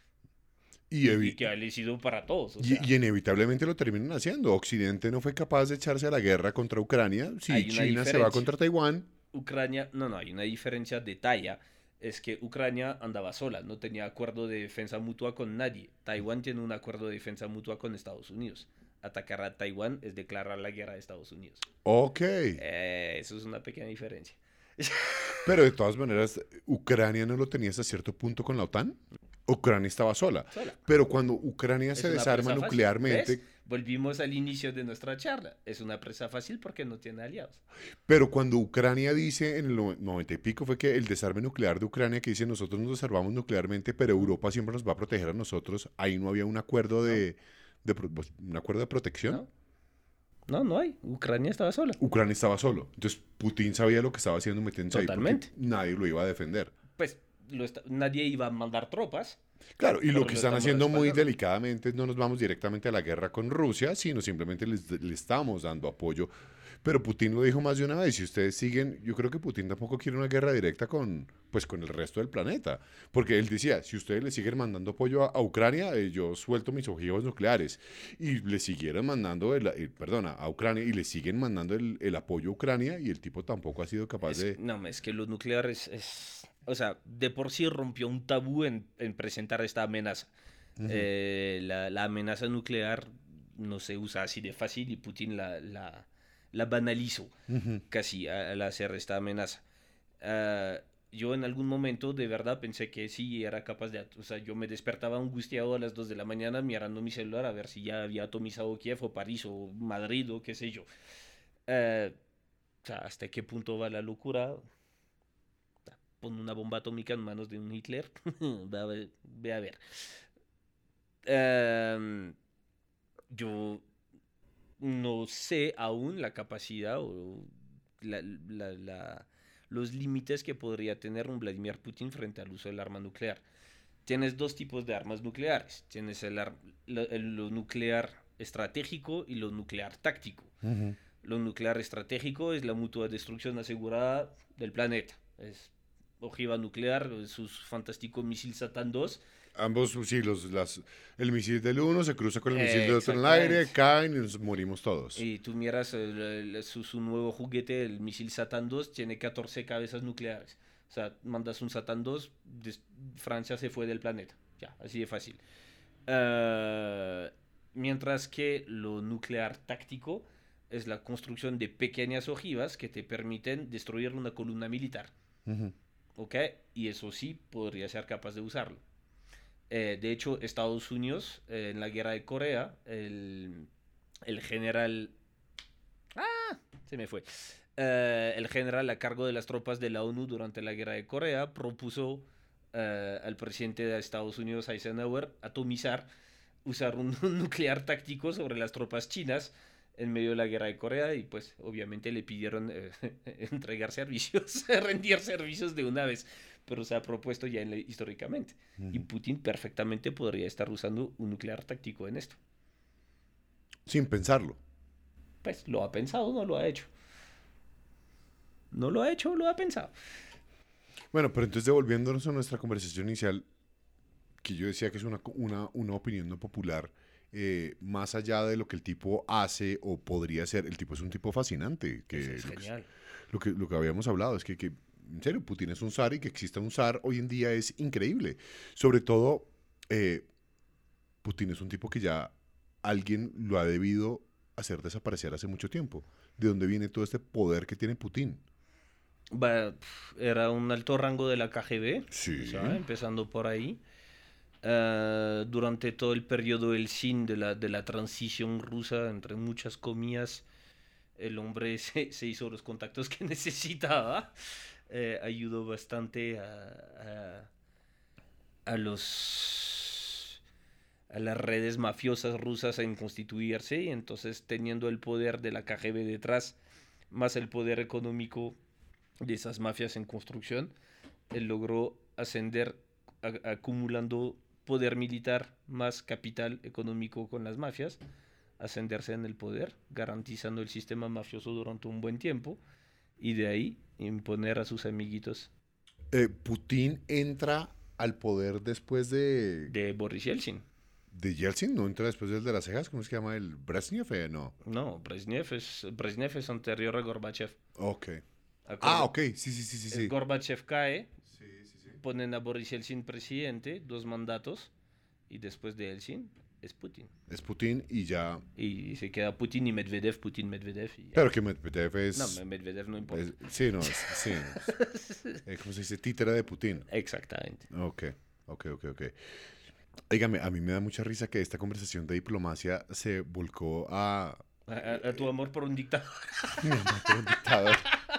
Y, y, y que ha sido para todos. O
y,
sea,
y inevitablemente lo terminan haciendo. Occidente no fue capaz de echarse a la guerra contra Ucrania. Si China diferencia. se va contra Taiwán...
Ucrania, no, no, hay una diferencia de talla. Es que Ucrania andaba sola, no tenía acuerdo de defensa mutua con nadie. Taiwán tiene un acuerdo de defensa mutua con Estados Unidos. Atacar a Taiwán es declarar la guerra a Estados Unidos.
Ok.
Eh, eso es una pequeña diferencia.
Pero de todas maneras, ¿Ucrania no lo tenía hasta cierto punto con la OTAN? Ucrania estaba sola. sola. Pero cuando Ucrania es se desarma nuclearmente...
¿Ves? Volvimos al inicio de nuestra charla. Es una presa fácil porque no tiene aliados.
Pero cuando Ucrania dice, en el noventa y pico, fue que el desarme nuclear de Ucrania, que dice nosotros nos desarmamos nuclearmente, pero Europa siempre nos va a proteger a nosotros, ahí no había un acuerdo de, de, de un acuerdo de protección.
No. no, no hay. Ucrania estaba sola.
Ucrania estaba solo. Entonces Putin sabía lo que estaba haciendo metiéndose ahí.
Totalmente.
Nadie lo iba a defender.
Pues lo está, nadie iba a mandar tropas.
Claro, y lo que lo están haciendo muy delicadamente no nos vamos directamente a la guerra con Rusia, sino simplemente les, le estamos dando apoyo. Pero Putin lo dijo más de una vez, si ustedes siguen, yo creo que Putin tampoco quiere una guerra directa con, pues, con el resto del planeta. Porque él decía, si ustedes le siguen mandando apoyo a, a Ucrania, eh, yo suelto mis ojivas nucleares. Y le siguieron mandando, el, el, perdona, a Ucrania, y le siguen mandando el, el apoyo a Ucrania, y el tipo tampoco ha sido capaz
es,
de...
No, es que lo nuclear es... es... O sea, de por sí rompió un tabú en, en presentar esta amenaza. Uh-huh. Eh, la, la amenaza nuclear no se usa así de fácil y Putin la, la, la banalizó uh-huh. casi al hacer esta amenaza. Uh, yo en algún momento de verdad pensé que sí era capaz de... O sea, yo me despertaba angustiado a las dos de la mañana mirando mi celular a ver si ya había atomizado Kiev o París o Madrid o qué sé yo. Uh, o sea, ¿hasta qué punto va la locura? Pon una bomba atómica en manos de un Hitler. Ve a ver. Ve a ver. Um, yo no sé aún la capacidad o la, la, la, los límites que podría tener un Vladimir Putin frente al uso del arma nuclear. Tienes dos tipos de armas nucleares. Tienes el, ar, lo, el, lo nuclear estratégico y lo nuclear táctico. Uh-huh. Lo nuclear estratégico es la mutua destrucción asegurada del planeta. Es ojiva nuclear, sus fantásticos misiles Satán dos.
Ambos, sí, los, las, el misil del uno se cruza con el misil del otro en el aire, caen y nos morimos todos.
Y tú miras el, el, su, su nuevo juguete, el misil Satán dos, tiene catorce cabezas nucleares. O sea, mandas un Satán dos, de, Francia se fue del planeta. Ya, así de fácil. Uh, mientras que lo nuclear táctico es la construcción de pequeñas ojivas que te permiten destruir una columna militar. Uh-huh. ¿Ok? Y eso sí podría ser capaz de usarlo. Eh, de hecho, Estados Unidos, eh, en la guerra de Corea, el, el general... ¡Ah! Se me fue. Eh, el general a cargo de las tropas de la ONU durante la guerra de Corea propuso eh, al presidente de Estados Unidos, Eisenhower, atomizar usar un, un nuclear táctico sobre las tropas chinas en medio de la guerra de Corea y pues obviamente le pidieron eh, entregar servicios, rendir servicios de una vez, pero se ha propuesto ya en la, históricamente. Uh-huh. Y Putin perfectamente podría estar usando un nuclear táctico en esto.
Sin pensarlo.
Pues lo ha pensado, no lo ha hecho. No lo ha hecho, lo ha pensado.
Bueno, pero entonces devolviéndonos a nuestra conversación inicial, que yo decía que es una, una, una opinión no popular, eh, más allá de lo que el tipo hace o podría hacer, el tipo es un tipo fascinante. Que
Eso es
lo,
genial.
Que, lo, que, lo que habíamos hablado es que, que, en serio, Putin es un zar y que exista un zar hoy en día es increíble. Sobre todo, eh, Putin es un tipo que ya alguien lo ha debido hacer desaparecer hace mucho tiempo. ¿De dónde viene todo este poder que tiene Putin?
Era un alto rango de la K G B,
sí.
¿sabes? Empezando por ahí. Uh, durante todo el periodo del Sin, de la, de la transición rusa, entre muchas comillas, el hombre se, se hizo los contactos que necesitaba. Eh, ayudó bastante a, a, a los a las redes mafiosas rusas en constituirse, y entonces teniendo el poder de la K G B detrás, más el poder económico de esas mafias en construcción, él logró ascender a, acumulando poder militar más capital económico con las mafias, ascenderse en el poder, garantizando el sistema mafioso durante un buen tiempo, y de ahí imponer a sus amiguitos.
Eh, Putin entra al poder después de...
De Boris Yeltsin.
¿De Yeltsin? ¿No entra después del de las cejas? ¿Cómo se llama? ¿El Brezhnev? Eh, no.
No, Brezhnev es, Brezhnev es anterior a Gorbachev.
Ok.
A
ah, ok. Sí, sí, sí, sí. sí.
Gorbachev cae,
sí, sí, sí.
ponen a Boris Yeltsin presidente, dos mandatos, y después de Yeltsin es Putin.
Es Putin y ya...
Y se queda Putin y Medvedev, Putin, Medvedev. Y ya.
Pero que Medvedev es...
No, Medvedev no importa.
Es, sí, no, es, sí. Es, ¿cómo se dice? Títere de Putin.
Exactamente.
Ok, ok, ok, ok. Dígame, a mí me da mucha risa que esta conversación de diplomacia se volcó a...
A, a, a tu amor por un dictador.
Mi amor por un dictador.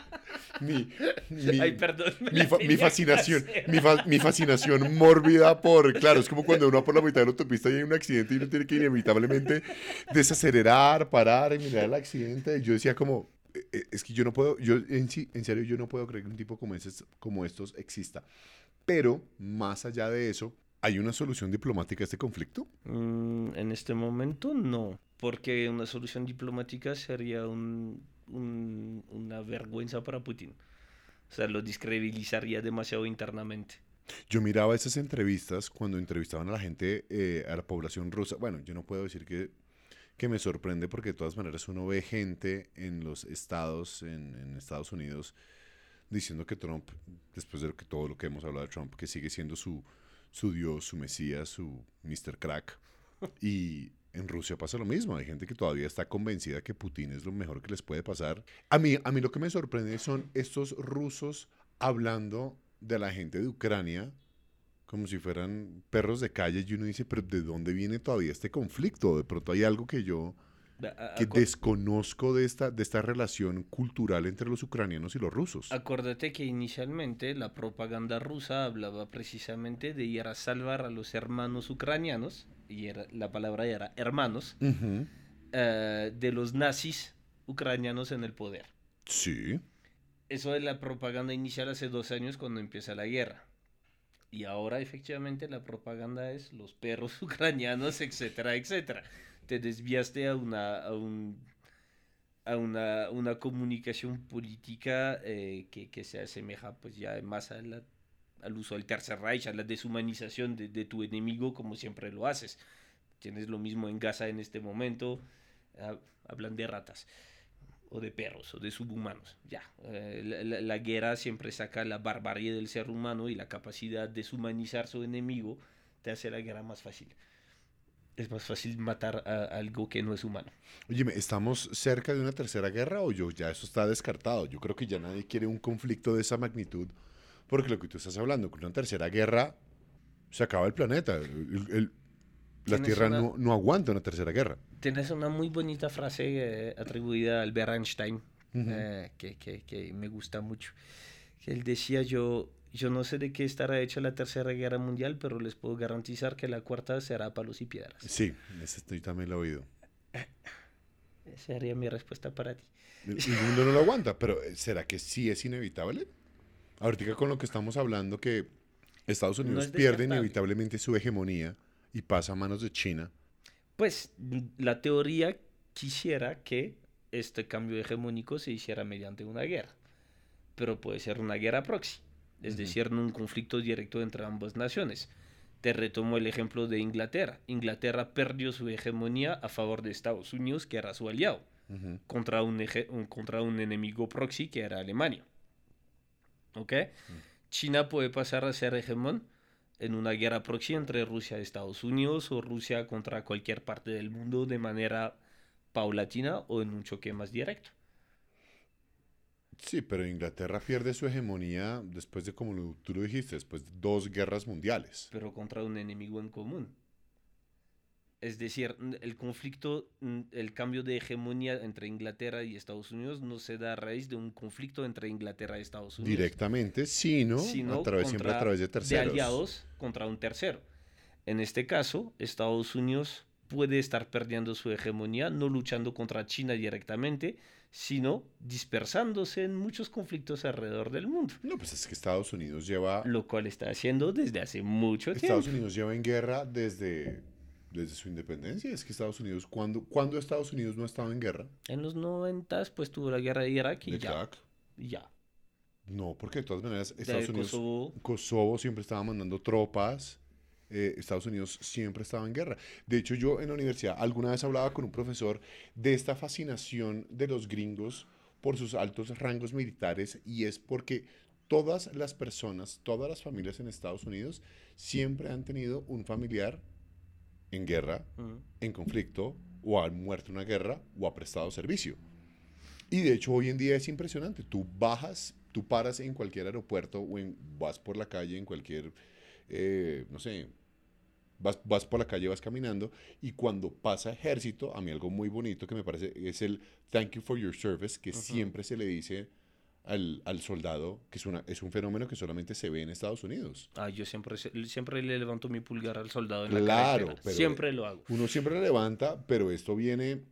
Mi, mi,
Ay, perdón.
Mi, fa, mi fascinación, mi, fa, mi fascinación mórbida por, claro, es como cuando uno va por la mitad de la autopista y hay un accidente y uno tiene que inevitablemente desacelerar, parar y mirar el accidente. Y yo decía como, es que yo no puedo, yo en, en serio yo no puedo creer que un tipo como, ese, como estos exista. Pero, más allá de eso, ¿hay una solución diplomática a este conflicto?
Mm, en este momento no, porque una solución diplomática sería un, un, una vergüenza para Putin. O sea, lo descredibilizaría demasiado internamente.
Yo miraba esas entrevistas cuando entrevistaban a la gente, eh, a la población rusa. Bueno, yo no puedo decir que, que me sorprende porque de todas maneras uno ve gente en los estados, en, en Estados Unidos, diciendo que Trump, después de que, todo lo que hemos hablado de Trump, que sigue siendo su, su Dios, su Mesías, su mister Crack. Y en Rusia pasa lo mismo. Hay gente que todavía está convencida que Putin es lo mejor que les puede pasar. A mí, a mí lo que me sorprende son estos rusos hablando de la gente de Ucrania como si fueran perros de calle y uno dice, pero ¿de dónde viene todavía este conflicto? De pronto hay algo que yo... que desconozco de esta, de esta relación cultural entre los ucranianos y los rusos.
Acuérdate que inicialmente la propaganda rusa hablaba precisamente de ir a salvar a los hermanos ucranianos, y era, la palabra era hermanos, uh-huh. uh, de los nazis ucranianos en el poder.
Sí.
Eso es la propaganda inicial hace dos años cuando empieza la guerra. Y ahora efectivamente la propaganda es los perros ucranianos, etcétera, etcétera. Te desviaste a una a un a una, una comunicación política eh, que, que se asemeja pues ya más a la, al uso del Tercer Reich, a la deshumanización de, de tu enemigo, como siempre lo haces. Tienes lo mismo en Gaza en este momento, uh, hablan de ratas o de perros o de subhumanos. Ya, eh, la, la, la guerra siempre saca la barbarie del ser humano, y la capacidad de deshumanizar su enemigo te hace la guerra más fácil. Es más fácil matar a algo que no es humano.
Oye, ¿estamos cerca de una tercera guerra o yo ya eso está descartado? Yo creo que ya nadie quiere un conflicto de esa magnitud, porque lo que tú estás hablando, con una tercera guerra se acaba el planeta. El, el, la Tierra una, no, no aguanta una tercera guerra.
Tienes una muy bonita frase eh, atribuida a Albert Einstein, uh-huh. eh, que, que, que me gusta mucho. Que él decía, yo, Yo no sé de qué estará hecha la Tercera Guerra Mundial, pero les puedo garantizar que la cuarta será palos y piedras.
Sí, ese estoy también lo he oído.
Esa sería mi respuesta para ti.
El, el mundo no lo aguanta, pero ¿será que sí es inevitable? Ahorita con lo que estamos hablando, que Estados Unidos
No
pierde inevitablemente su hegemonía y pasa a manos de China.
Pues la teoría quisiera que este cambio hegemónico se hiciera mediante una guerra, pero puede ser una guerra proxy, es uh-huh. decir, no un conflicto directo entre ambas naciones. Te retomo el ejemplo de Inglaterra. Inglaterra perdió su hegemonía a favor de Estados Unidos, que era su aliado, uh-huh. contra, un eje, un, contra un enemigo proxy, que era Alemania. ¿Ok? Uh-huh. China puede pasar a ser hegemón en una guerra proxy entre Rusia y Estados Unidos, o Rusia contra cualquier parte del mundo de manera paulatina o en un choque más directo.
Sí, pero Inglaterra pierde su hegemonía después de, como lo, tú lo dijiste, después de dos guerras mundiales.
Pero contra un enemigo en común. Es decir, el conflicto, el cambio de hegemonía entre Inglaterra y Estados Unidos no se da a raíz de un conflicto entre Inglaterra y Estados Unidos.
Directamente, sino, sino a través, siempre a través de terceros.
De aliados contra un tercero. En este caso, Estados Unidos puede estar perdiendo su hegemonía, no luchando contra China directamente, sino dispersándose en muchos conflictos alrededor del mundo.
No, pues es que Estados Unidos lleva...
Lo cual está haciendo desde hace mucho tiempo.
Estados Unidos lleva en guerra desde, desde su independencia. Es que Estados Unidos, ¿cuándo, ¿cuándo Estados Unidos no ha estado en guerra?
En los noventas, pues tuvo la guerra de Irak y
¿De
ya.
Irak?
Ya.
No, porque de todas maneras Estados
de
Unidos...
Kosovo.
Kosovo siempre estaba mandando tropas. Eh, Estados Unidos siempre estaba en guerra. De hecho, yo en la universidad alguna vez hablaba con un profesor de esta fascinación de los gringos por sus altos rangos militares, y es porque todas las personas, todas las familias en Estados Unidos siempre han tenido un familiar en guerra, uh-huh. en conflicto, o ha muerto en una guerra, o ha prestado servicio. Y de hecho hoy en día es impresionante. Tú bajas, tú paras en cualquier aeropuerto o en, vas por la calle en cualquier, eh, no sé, Vas, vas por la calle, vas caminando, y cuando pasa ejército, a mí algo muy bonito que me parece es el thank you for your service, que uh-huh. siempre se le dice al, al soldado, que es, una, es un fenómeno que solamente se ve en Estados Unidos.
Ah, yo siempre, siempre le levanto mi pulgar al soldado en
claro,
la carretera.
Pero
siempre lo hago.
Uno siempre le levanta, pero esto viene,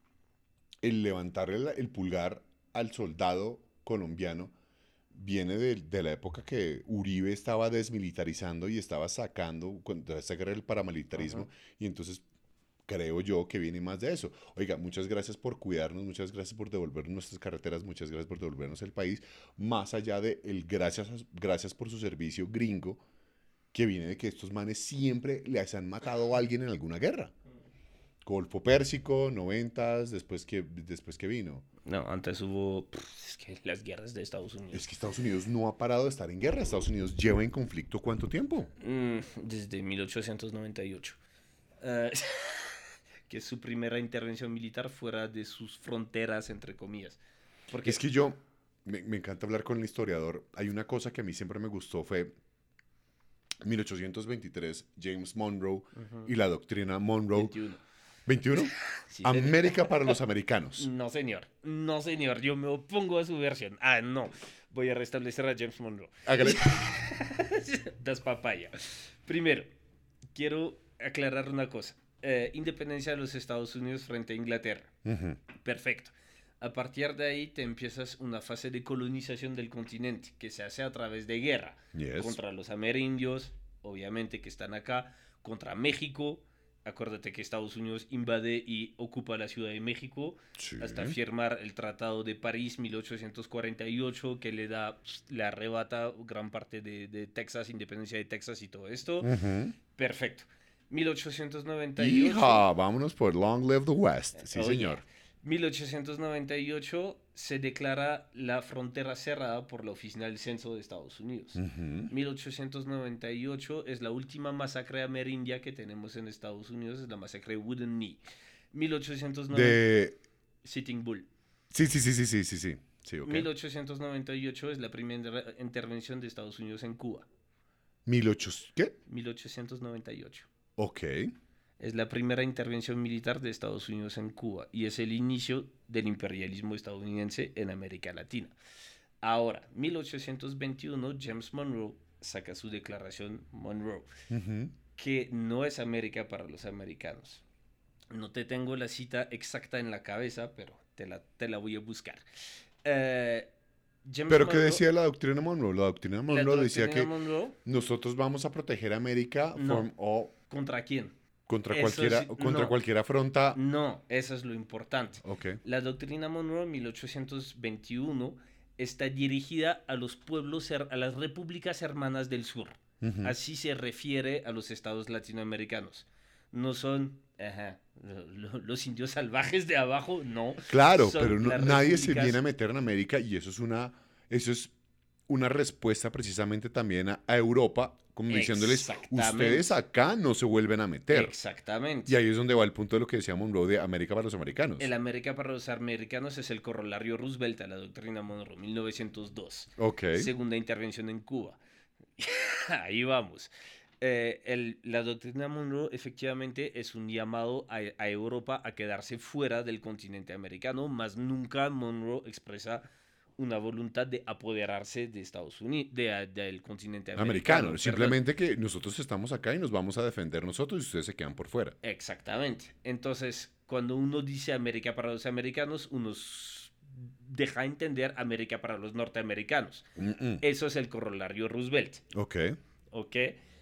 el levantarle el, el pulgar al soldado colombiano, viene de, de la época que Uribe estaba desmilitarizando y estaba sacando, cuando esa guerra del paramilitarismo, uh-huh. y entonces creo yo que viene más de eso. Oiga, muchas gracias por cuidarnos, muchas gracias por devolvernos nuestras carreteras, muchas gracias por devolvernos el país, más allá de el gracias, gracias por su servicio gringo, que viene de que estos manes siempre les han matado a alguien en alguna guerra. Golfo Pérsico, noventas, después que, después que vino.
No, antes hubo pff, es que las guerras de Estados Unidos.
Es que Estados Unidos no ha parado de estar en guerra. Estados Unidos lleva en conflicto ¿cuánto tiempo?
Mm, desde mil ochocientos noventa y ocho. Uh, que es su primera intervención militar fuera de sus fronteras, entre comillas. Porque
es que yo, me, me encanta hablar con el historiador. Hay una cosa que a mí siempre me gustó, fue mil ochocientos veintitrés, James Monroe uh-huh. y la doctrina Monroe.
veintiuno.
¿veintiuno? Sí, América para los americanos.
No, señor. No, señor. Yo me opongo a su versión. Ah, no. Voy a restablecer a James Monroe.
Hágale.
Das papaya. Primero, quiero aclarar una cosa. Eh, independencia de los Estados Unidos frente a Inglaterra. Uh-huh. Perfecto. A partir de ahí te empiezas una fase de colonización del continente que se hace a través de guerra.
Yes.
Contra los amerindios, obviamente, que están acá. Contra México. Acuérdate que Estados Unidos invade y ocupa la Ciudad de México, sí. hasta firmar el Tratado de París mil ochocientos cuarenta y ocho, que le da, le arrebata gran parte de, de Texas, independencia de Texas y todo esto. Uh-huh. Perfecto. mil ochocientos noventa y ocho.
Hija, vámonos por Long Live the West. Sí,
Oye,
señor.
mil ochocientos noventa y ocho se declara la frontera cerrada por la Oficina del Censo de Estados Unidos. Uh-huh. mil ochocientos noventa y ocho es la última masacre amerindia que tenemos en Estados Unidos, es la masacre de Wounded Knee. mil ochocientos noventa
de
Sitting Bull.
Sí, sí, sí, sí, sí, sí, sí. sí okay.
mil ochocientos noventa y ocho es la primera intervención de Estados Unidos en Cuba.
¿mil ocho qué?
mil ochocientos noventa y ocho.
Ok.
Es la primera intervención militar de Estados Unidos en Cuba y es el inicio del imperialismo estadounidense en América Latina. Ahora, mil ochocientos veintiuno, James Monroe saca su declaración Monroe, uh-huh. que no es América para los americanos. No te tengo la cita exacta en la cabeza, pero te la, te la voy a buscar. Eh,
James ¿Pero Monroe, qué decía la doctrina Monroe? La doctrina Monroe
la
decía
doctrina
que
Monroe,
nosotros vamos a proteger a América
no,
from all...
¿Contra quién?
Contra, cualquiera,
es,
contra
no,
cualquier afronta.
No, eso es lo importante.
Okay.
La doctrina Monroe mil ochocientos veintiuno está dirigida a los pueblos, a las repúblicas hermanas del sur. Uh-huh. Así se refiere a los estados latinoamericanos. No son ajá, los indios salvajes de abajo, no.
Claro, pero no, nadie se viene a meter en América y eso es una, eso es una respuesta precisamente también a, a Europa, como diciéndoles, ustedes acá no se vuelven a meter.
Exactamente.
Y ahí es donde va el punto de lo que decía Monroe de América para los americanos.
El América para los americanos es el corolario Roosevelt a la doctrina Monroe, mil novecientos dos.
Ok.
Segunda intervención en Cuba. Ahí vamos. Eh, el, la doctrina Monroe efectivamente es un llamado a, a Europa a quedarse fuera del continente americano, más nunca Monroe expresa una voluntad de apoderarse de Estados Unidos, de, de, del continente americano.
Americano, simplemente que nosotros estamos acá y nos vamos a defender nosotros y ustedes se quedan por fuera.
Exactamente. Entonces, cuando uno dice América para los americanos, uno deja entender América para los norteamericanos. Mm-mm. Eso es el corolario Roosevelt.
Ok.
Ok.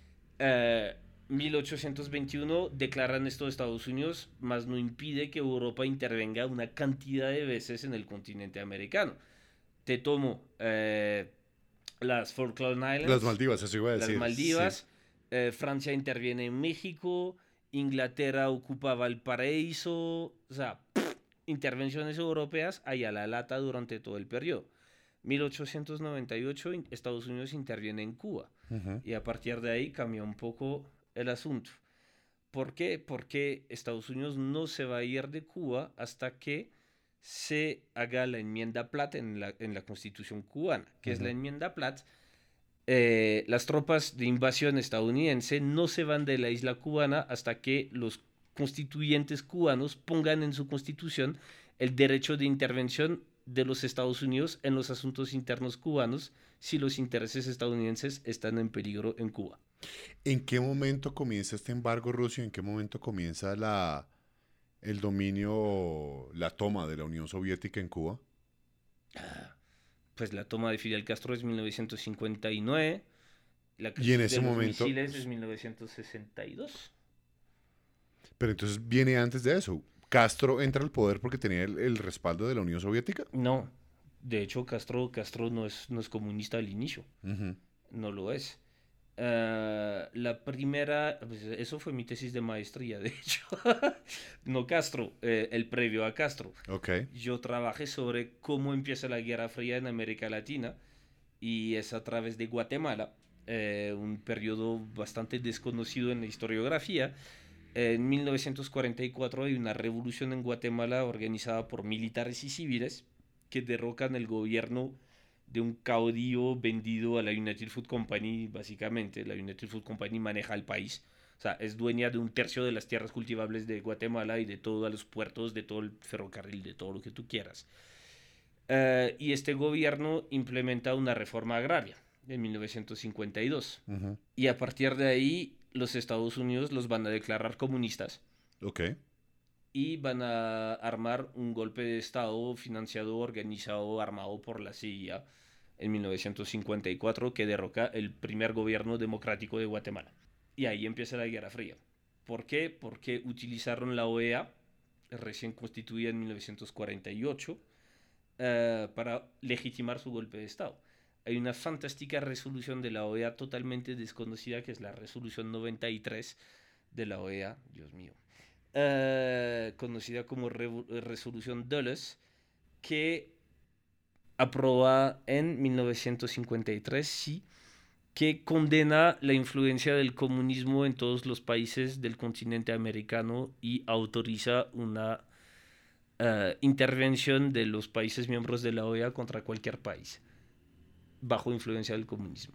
Uh, mil ochocientos veintiuno declaran esto de Estados Unidos, mas no impide que Europa intervenga una cantidad de veces en el continente americano. Te tomo eh, las Falkland Islands.
Las Maldivas, eso iba a decir.
Las Maldivas. Sí. Eh, Francia interviene en México. Inglaterra ocupa Valparaíso. O sea, pff, intervenciones europeas hay a la lata durante todo el periodo. mil ochocientos noventa y ocho, Estados Unidos interviene en Cuba. Uh-huh. Y a partir de ahí cambia un poco el asunto. ¿Por qué? Porque Estados Unidos no se va a ir de Cuba hasta que se haga la enmienda Platt en la, en la Constitución cubana. ¿Qué uh-huh. es la enmienda Platt? Eh, las tropas de invasión estadounidense no se van de la isla cubana hasta que los constituyentes cubanos pongan en su constitución el derecho de intervención de los Estados Unidos en los asuntos internos cubanos si los intereses estadounidenses están en peligro en Cuba.
¿En qué momento comienza este embargo ruso? ¿En qué momento comienza la... el dominio, la toma de la Unión Soviética en Cuba?
Pues la toma de Fidel Castro es mil novecientos cincuenta y nueve. La
crisis y en ese
de los
momento
misiles es mil novecientos sesenta y dos.
Pero entonces viene antes de eso. ¿Castro entra al poder porque tenía el, el respaldo de la Unión Soviética?
No. De hecho, Castro, Castro no es, no es comunista al inicio. Uh-huh. No lo es. Uh, la primera, pues eso fue mi tesis de maestría, de hecho. No Castro, eh, el previo a Castro.
Okay.
Yo trabajé sobre cómo empieza la Guerra Fría en América Latina y es a través de Guatemala, eh, un periodo bastante desconocido en la historiografía. En mil novecientos cuarenta y cuatro hay una revolución en Guatemala organizada por militares y civiles que derrocan el gobierno de un caudillo vendido a la United Fruit Company, básicamente. La United Fruit Company maneja el país. O sea, es dueña de un tercio de las tierras cultivables de Guatemala y de todos los puertos, de todo el ferrocarril, de todo lo que tú quieras. Uh, y este gobierno implementa una reforma agraria en mil novecientos cincuenta y dos. Uh-huh. Y a partir de ahí, los Estados Unidos los van a declarar comunistas.
Ok.
Y van a armar un golpe de Estado financiado, organizado, armado por la C I A en mil novecientos cincuenta y cuatro que derroca el primer gobierno democrático de Guatemala. Y ahí empieza la Guerra Fría. ¿Por qué? Porque utilizaron la O E A, recién constituida en mil novecientos cuarenta y ocho, uh, para legitimar su golpe de Estado. Hay una fantástica resolución de la O E A totalmente desconocida, que es la resolución noventa y tres de la O E A, Dios mío. Uh, conocida como Revo- Resolución Dulles, que aprobada en mil novecientos cincuenta y tres, sí, que condena la influencia del comunismo en todos los países del continente americano y autoriza una uh, intervención de los países miembros de la O E A contra cualquier país bajo influencia del comunismo.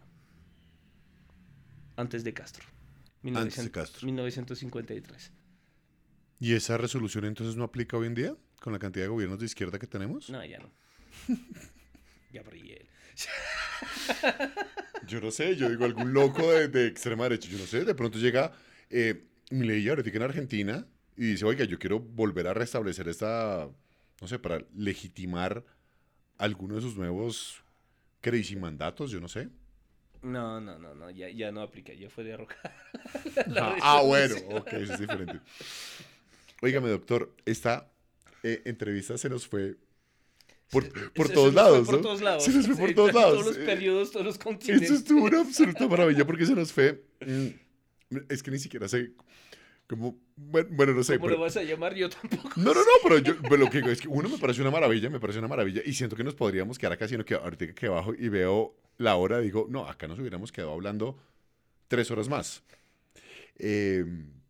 Antes de Castro.
mil novecientos, Antes de Castro.
mil novecientos cincuenta y tres.
¿Y esa resolución entonces no aplica hoy en día con la cantidad de gobiernos de izquierda que tenemos?
No, ya no. Ya brillé.
Yo no sé, yo digo algún loco de, de extrema derecha, yo no sé, de pronto llega eh, Milei ahorita en Argentina y dice, oiga, yo quiero volver a restablecer esta, no sé, para legitimar alguno de sus nuevos crazy mandatos, yo no sé.
No, no, no, no, ya, ya no aplica, ya fue derrocada.
Ah, ah, bueno, ok, eso es diferente. Óigame, doctor, esta eh, entrevista se nos fue por, por se, todos se lados,
por
¿no?
todos lados.
Se nos fue por todos lados.
Todos los periodos, todos los continentes.
Esto estuvo una absoluta maravilla porque se nos fue. Es que ni siquiera sé cómo. Bueno, bueno no sé.
¿Cómo pero, lo vas a llamar? Yo tampoco.
No, no, no, pero yo pero lo que digo es que uno me parece una maravilla, me parece una maravilla y siento que nos podríamos quedar acá, sino que ahorita que bajo y veo la hora, digo, no, acá nos hubiéramos quedado hablando tres horas más. Eh.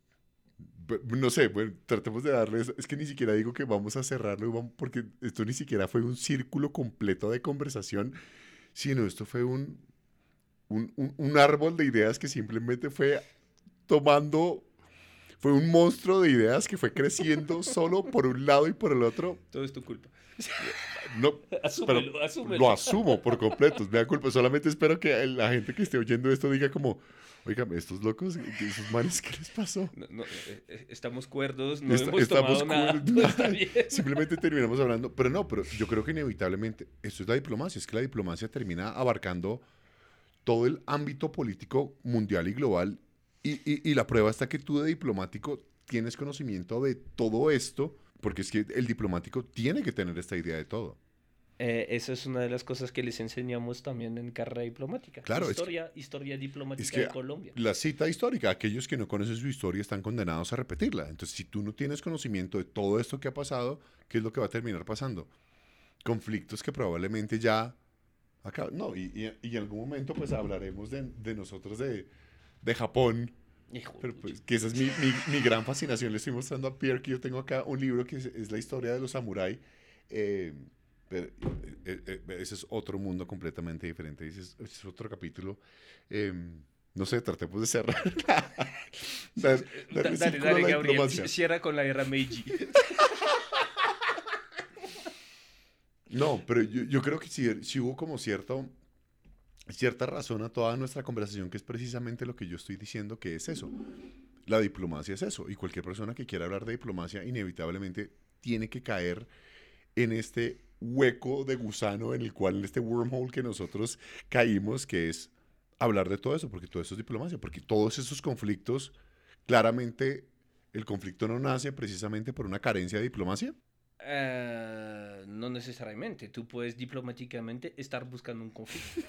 No sé, bueno, tratemos de darles, es que ni siquiera digo que vamos a cerrarlo, porque esto ni siquiera fue un círculo completo de conversación, sino esto fue un, un, un, un árbol de ideas que simplemente fue tomando, fue un monstruo de ideas que fue creciendo solo por un lado y por el otro.
Todo es tu culpa.
No,
asúmelo,
pero
asúmelo.
Lo asumo por completo, es mi culpa, solamente espero que la gente que esté oyendo esto diga como... Oígame, estos locos, esos manes, ¿qué les pasó?
No, no, eh, estamos cuerdos, no Está, hemos
estamos
tomado nada,
cuerdos,
todo está bien.
Simplemente terminamos hablando, pero no, pero yo creo que inevitablemente, esto es la diplomacia, es que la diplomacia termina abarcando todo el ámbito político mundial y global, y, y, y la prueba está que tú de diplomático tienes conocimiento de todo esto, porque es que el diplomático tiene que tener esta idea de todo.
Eh, esa es una de las cosas que les enseñamos también en carrera diplomática.
Claro,
historia,
es que,
historia diplomática
es que
de Colombia.
La cita histórica, aquellos que no conocen su historia están condenados a repetirla. Entonces, si tú no tienes conocimiento de todo esto que ha pasado, ¿qué es lo que va a terminar pasando? Conflictos que probablemente ya acá, no, y, y, y en algún momento pues hablaremos de, de nosotros de, de Japón.
Hijo
pero, pues, que esa es mi, mi, mi gran fascinación. Le estoy mostrando a Pierre que yo tengo acá un libro que es, es la historia de los samuráis. Eh, Pero, eh, eh, ese es otro mundo completamente diferente. Ese es, ese es otro capítulo. Eh, no sé, tratemos de cerrar. dar,
dale, dale, dale Gabriel. Cierra con la guerra Meiji.
No, pero yo, yo creo que sí, sí hubo como cierto, cierta razón a toda nuestra conversación, que es precisamente lo que yo estoy diciendo, que es eso. La diplomacia es eso. Y cualquier persona que quiera hablar de diplomacia, inevitablemente tiene que caer en este hueco de gusano en el cual, en este wormhole que nosotros caímos, que es hablar de todo eso, porque todo eso es diplomacia, porque todos esos conflictos, claramente el conflicto no nace precisamente por una carencia de diplomacia.
Uh, no necesariamente, tú puedes diplomáticamente estar buscando un conflicto.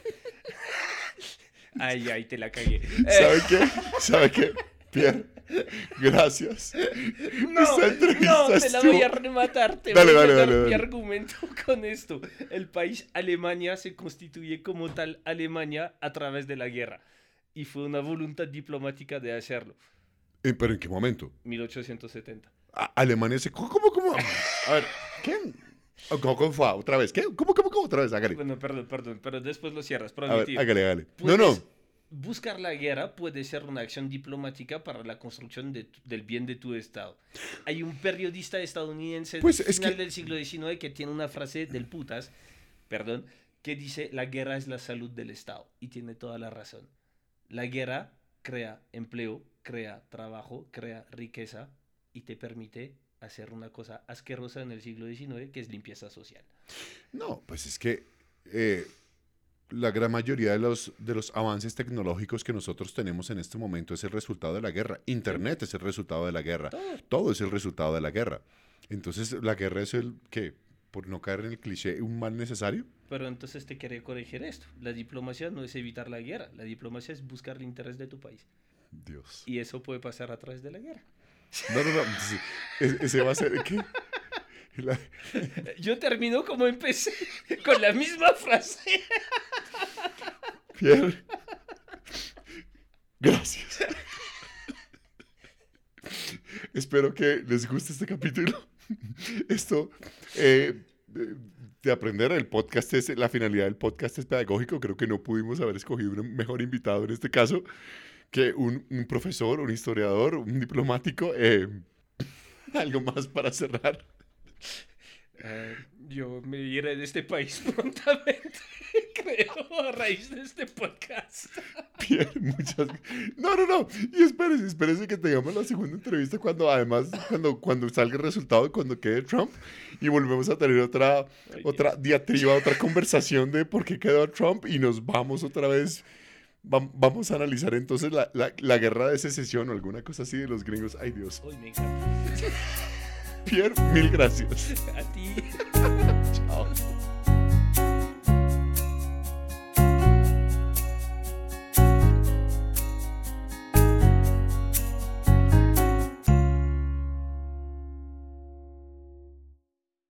Ay, ay, te la cagué.
¿Sabe qué? ¿Sabe qué? Pierre, gracias.
No, no, te la voy a rematar. Te
dale,
voy
dale,
a dar
dale,
mi
dale.
argumento con esto. El país Alemania se constituye como tal Alemania a través de la guerra. Y fue una voluntad diplomática de hacerlo.
Eh, ¿Pero en qué momento?
mil ochocientos setenta.
A Alemania se... ¿Cómo, cómo, cómo? A ver, ¿qué? ¿Cómo, cómo fue? ¿Otra vez? ¿Qué? ¿Cómo, cómo, cómo? Otra vez, hágale.
Bueno, perdón, perdón, pero después lo cierras.
A ver, hágale, hágale.
Puedes...
No, no.
Buscar la guerra puede ser una acción diplomática para la construcción de tu, del bien de tu Estado. Hay un periodista estadounidense
pues
del
es
final
que...
del siglo diecinueve que tiene una frase del putas, perdón, que dice: la guerra es la salud del Estado. Y tiene toda la razón. La guerra crea empleo, crea trabajo, crea riqueza y te permite hacer una cosa asquerosa en el siglo diecinueve, que es limpieza social.
No, pues es que... Eh... La gran mayoría de los, de los avances tecnológicos que nosotros tenemos en este momento es el resultado de la guerra. Internet es el resultado de la guerra.
Todo,
Todo es el resultado de la guerra. Entonces, ¿la guerra es el qué? Por no caer en el cliché, un mal necesario?
Pero entonces te quería corregir esto. La diplomacia no es evitar la guerra. La diplomacia es buscar el interés de tu país.
Dios.
Y eso puede pasar a través de la guerra.
No, no, no. Ese, ese va a ser... ¿Qué? La...
Yo termino como empecé, con la misma frase.
Pierre, gracias. Espero que les guste este capítulo. Esto eh, de, de aprender, el podcast es, la finalidad del podcast es pedagógico. Creo que no pudimos haber escogido un mejor invitado en este caso que un, un profesor, un historiador, un diplomático. Eh, ¿Algo más para cerrar?
Uh, yo me iré de este país prontamente. pero a raíz de este podcast.
Pierre, muchas... No, no, no. Y espérese, espérese que tengamos la segunda entrevista cuando, además, cuando, cuando salga el resultado y cuando quede Trump. Y volvemos a tener otra, Ay, otra diatriba, otra conversación de por qué quedó Trump. Y nos vamos otra vez... Vamos a analizar entonces la, la, la guerra de secesión o alguna cosa así de los gringos. Ay, Dios.
Uy, me encanta.
Pierre, mil gracias.
A ti. Chao.